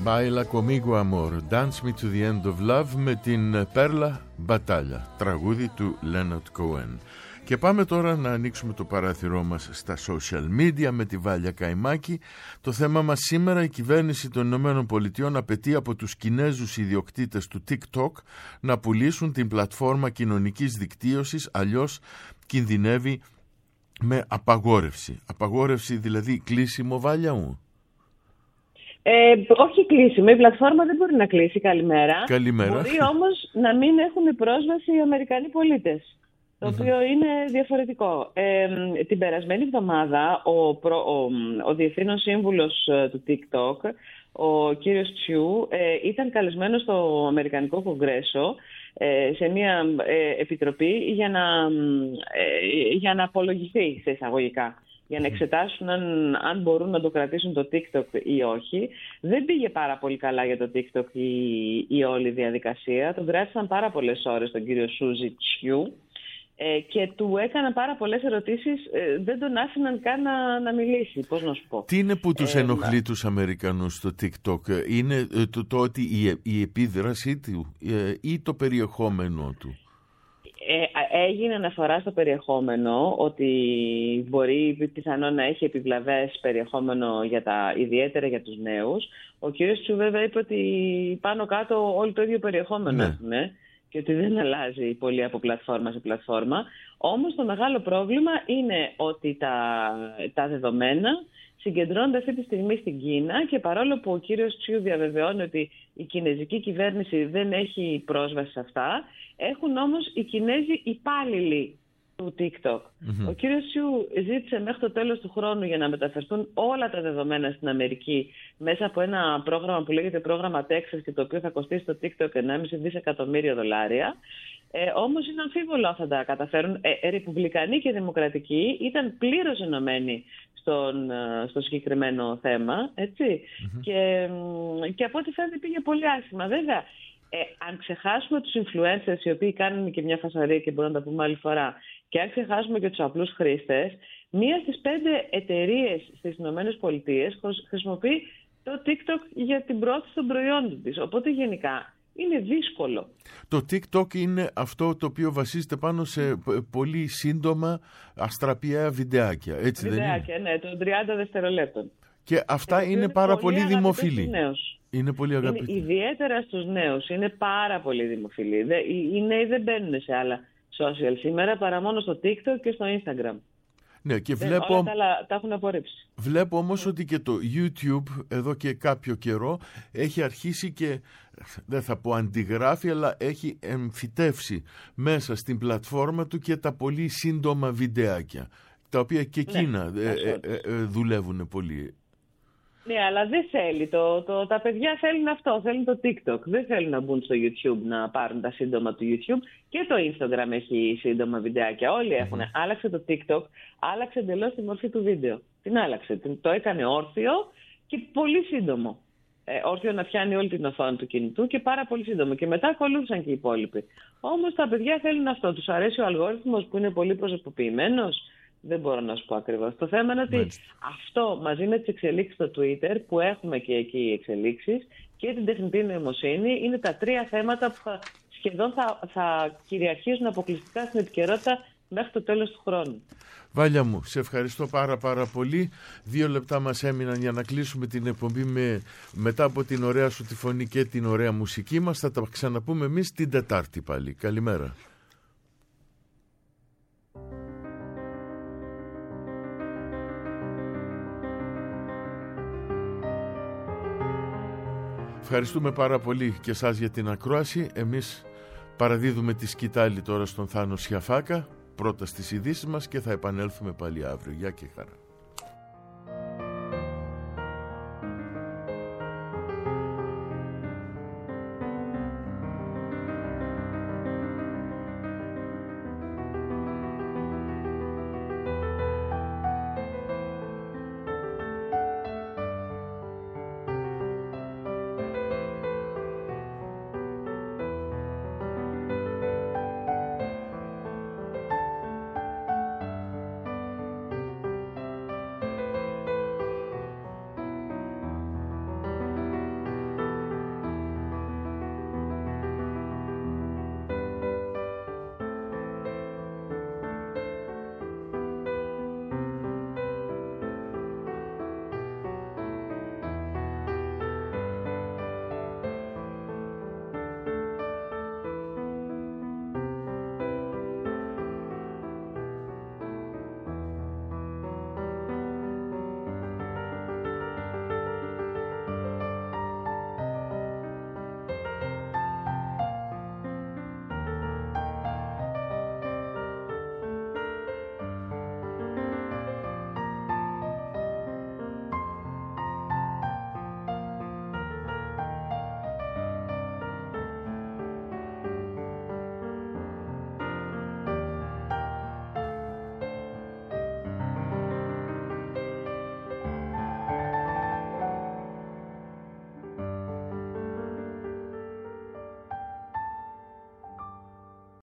Baila conmigo amor, dance me to the end of love με την Πέρλα Μπατάλια, τραγούδι του Leonard Cohen. Και πάμε τώρα να ανοίξουμε το παράθυρό μας στα social media με τη Βάλια Καϊμάκη. Το θέμα μας σήμερα: η κυβέρνηση των Ηνωμένων Πολιτειών απαιτεί από τους Κινέζους ιδιοκτήτες του TikTok να πουλήσουν την πλατφόρμα κοινωνικής δικτύωσης, αλλιώς κινδυνεύει με απαγόρευση. Απαγόρευση δηλαδή κλείσιμο, Βάλια μου? Ε, όχι κλείσιμο, η πλατφόρμα δεν μπορεί να κλείσει. Καλημέρα. Καλημέρα. Μπορεί όμως να μην έχουν πρόσβαση οι Αμερικανοί πολίτες, το οποίο mm-hmm. είναι διαφορετικό. Ε, την περασμένη εβδομάδα ο, προ, ο, ο Διευθύνων Σύμβουλος του TikTok, ο κύριος Τσιου, ε, ήταν καλεσμένος στο Αμερικανικό Κογκρέσο ε, σε μια ε, επιτροπή για να, ε, για να απολογηθεί σε εισαγωγικά, για να εξετάσουν αν, αν μπορούν να το κρατήσουν το TikTok ή όχι. Δεν πήγε πάρα πολύ καλά για το TikTok η, η όλη διαδικασία. Τον κράτησαν πάρα πολλές ώρες τον κύριο Σούζι Τσιου ε, και του έκαναν πάρα πολλές ερωτήσεις. Ε, δεν τον άφηναν καν να, να μιλήσει. Πώς να σου πω. Τι είναι που τους ε, ενοχλεί να... τους Αμερικανούς στο TikTok? Είναι το, το ότι η, η επίδρασή του ε, ή το περιεχόμενο του? Ε, έγινε αναφορά στο περιεχόμενο, ότι μπορεί πιθανόν να έχει επιβλαβές περιεχόμενο για τα, ιδιαίτερα για τους νέους. Ο κύριος Τσου βέβαια είπε ότι πάνω κάτω όλοι το ίδιο περιεχόμενο ναι. έχουν και ότι δεν αλλάζει πολύ από πλατφόρμα σε πλατφόρμα. Όμως το μεγάλο πρόβλημα είναι ότι τα, τα δεδομένα συγκεντρώνονται αυτή τη στιγμή στην Κίνα και παρόλο που ο κύριος Τσιου διαβεβαιώνει ότι η κινέζικη κυβέρνηση δεν έχει πρόσβαση σε αυτά, έχουν όμως οι Κινέζοι υπάλληλοι του TikTok. Mm-hmm. Ο κύριος Τσιου ζήτησε μέχρι το τέλος του χρόνου για να μεταφερθούν όλα τα δεδομένα στην Αμερική μέσα από ένα πρόγραμμα που λέγεται πρόγραμμα Texas και το οποίο θα κοστίσει το TikTok ενάμιση δισεκατομμύρια δολάρια. Ε, όμως είναι αμφίβολο αν θα τα καταφέρουν. Ε, ρεπουμπλικανοί και δημοκρατικοί ήταν πλήρως ενωμένοι στον, στο συγκεκριμένο θέμα, έτσι. Mm-hmm. Και, και από ό,τι φαίνεται πήγε πολύ άσχημα. Βέβαια, ε, αν ξεχάσουμε τους influencers οι οποίοι κάνουν και μια φασαρία και μπορούμε να τα πούμε άλλη φορά, και αν ξεχάσουμε και τους απλούς χρήστες, μία στις πέντε εταιρείες στις ΗΠΑ χρησιμοποιεί το TikTok για την πρόθεση των προϊόντων της. Οπότε γενικά είναι δύσκολο. Το TikTok είναι αυτό το οποίο βασίζεται πάνω σε πολύ σύντομα αστραπιαία βιντεάκια, έτσι βιντεάκια, δεν είναι? Ναι, των τριάντα δευτερολέπτων. Και αυτά είναι, είναι πάρα πολύ, πολύ δημοφιλή. Είναι πολύ αγαπητή. Είναι ιδιαίτερα στους νέους. Είναι πάρα πολύ δημοφιλή. Οι νέοι δεν μπαίνουν σε άλλα social σήμερα παρά μόνο στο TikTok και στο Instagram. Ναι, και δεν, βλέπω, όλα τα άλλα τα έχουν απορρίψει. Βλέπω όμως ότι και το YouTube εδώ και κάποιο καιρό έχει αρχίσει και, δεν θα πω αντιγράφει, αλλά έχει εμφυτεύσει μέσα στην πλατφόρμα του και τα πολύ σύντομα βιντεάκια, τα οποία και εκείνα ναι, ε, ε, ε, ε, δουλεύουν πολύ. Ναι, αλλά δεν θέλει. Το, το, τα παιδιά θέλουν αυτό, θέλουν το TikTok. Δεν θέλουν να μπουν στο YouTube να πάρουν τα σύντομα του YouTube. Και το Instagram έχει σύντομα βιντεάκια. Όλοι έχουν. Mm-hmm. Άλλαξε το TikTok, άλλαξε εντελώς τη μορφή του βίντεο. Την άλλαξε. Το έκανε όρθιο και πολύ σύντομο. Ε, όρθιο να πιάνει όλη την οθόνη του κινητού και πάρα πολύ σύντομο. Και μετά ακολούθησαν και οι υπόλοιποι. Όμως τα παιδιά θέλουν αυτό. Τους αρέσει ο αλγόριθμος που είναι πολύ προσωποποιημένος. Δεν μπορώ να σου πω ακριβώς. Το θέμα είναι ότι Μάλιστα. αυτό μαζί με τις εξελίξεις στο Twitter, που έχουμε και εκεί οι εξελίξεις, και την τεχνητή νοημοσύνη, είναι τα τρία θέματα που θα, σχεδόν θα, θα κυριαρχήσουν αποκλειστικά στην επικαιρότητα μέχρι το τέλος του χρόνου. Βάλια μου, σε ευχαριστώ πάρα πάρα πολύ. Δύο λεπτά μας έμειναν για να κλείσουμε την εκπομπή με, μετά από την ωραία σου τη φωνή και την ωραία μουσική μας. Θα τα ξαναπούμε εμείς την Τετάρτη πάλι. Καλημέρα. Ευχαριστούμε πάρα πολύ και εσάς για την ακρόαση. Εμείς παραδίδουμε τη σκητάλη τώρα στον Θάνο Σιαφάκα, πρώτα στις ειδήσεις μας, και θα επανέλθουμε πάλι αύριο. Γεια και χαρά.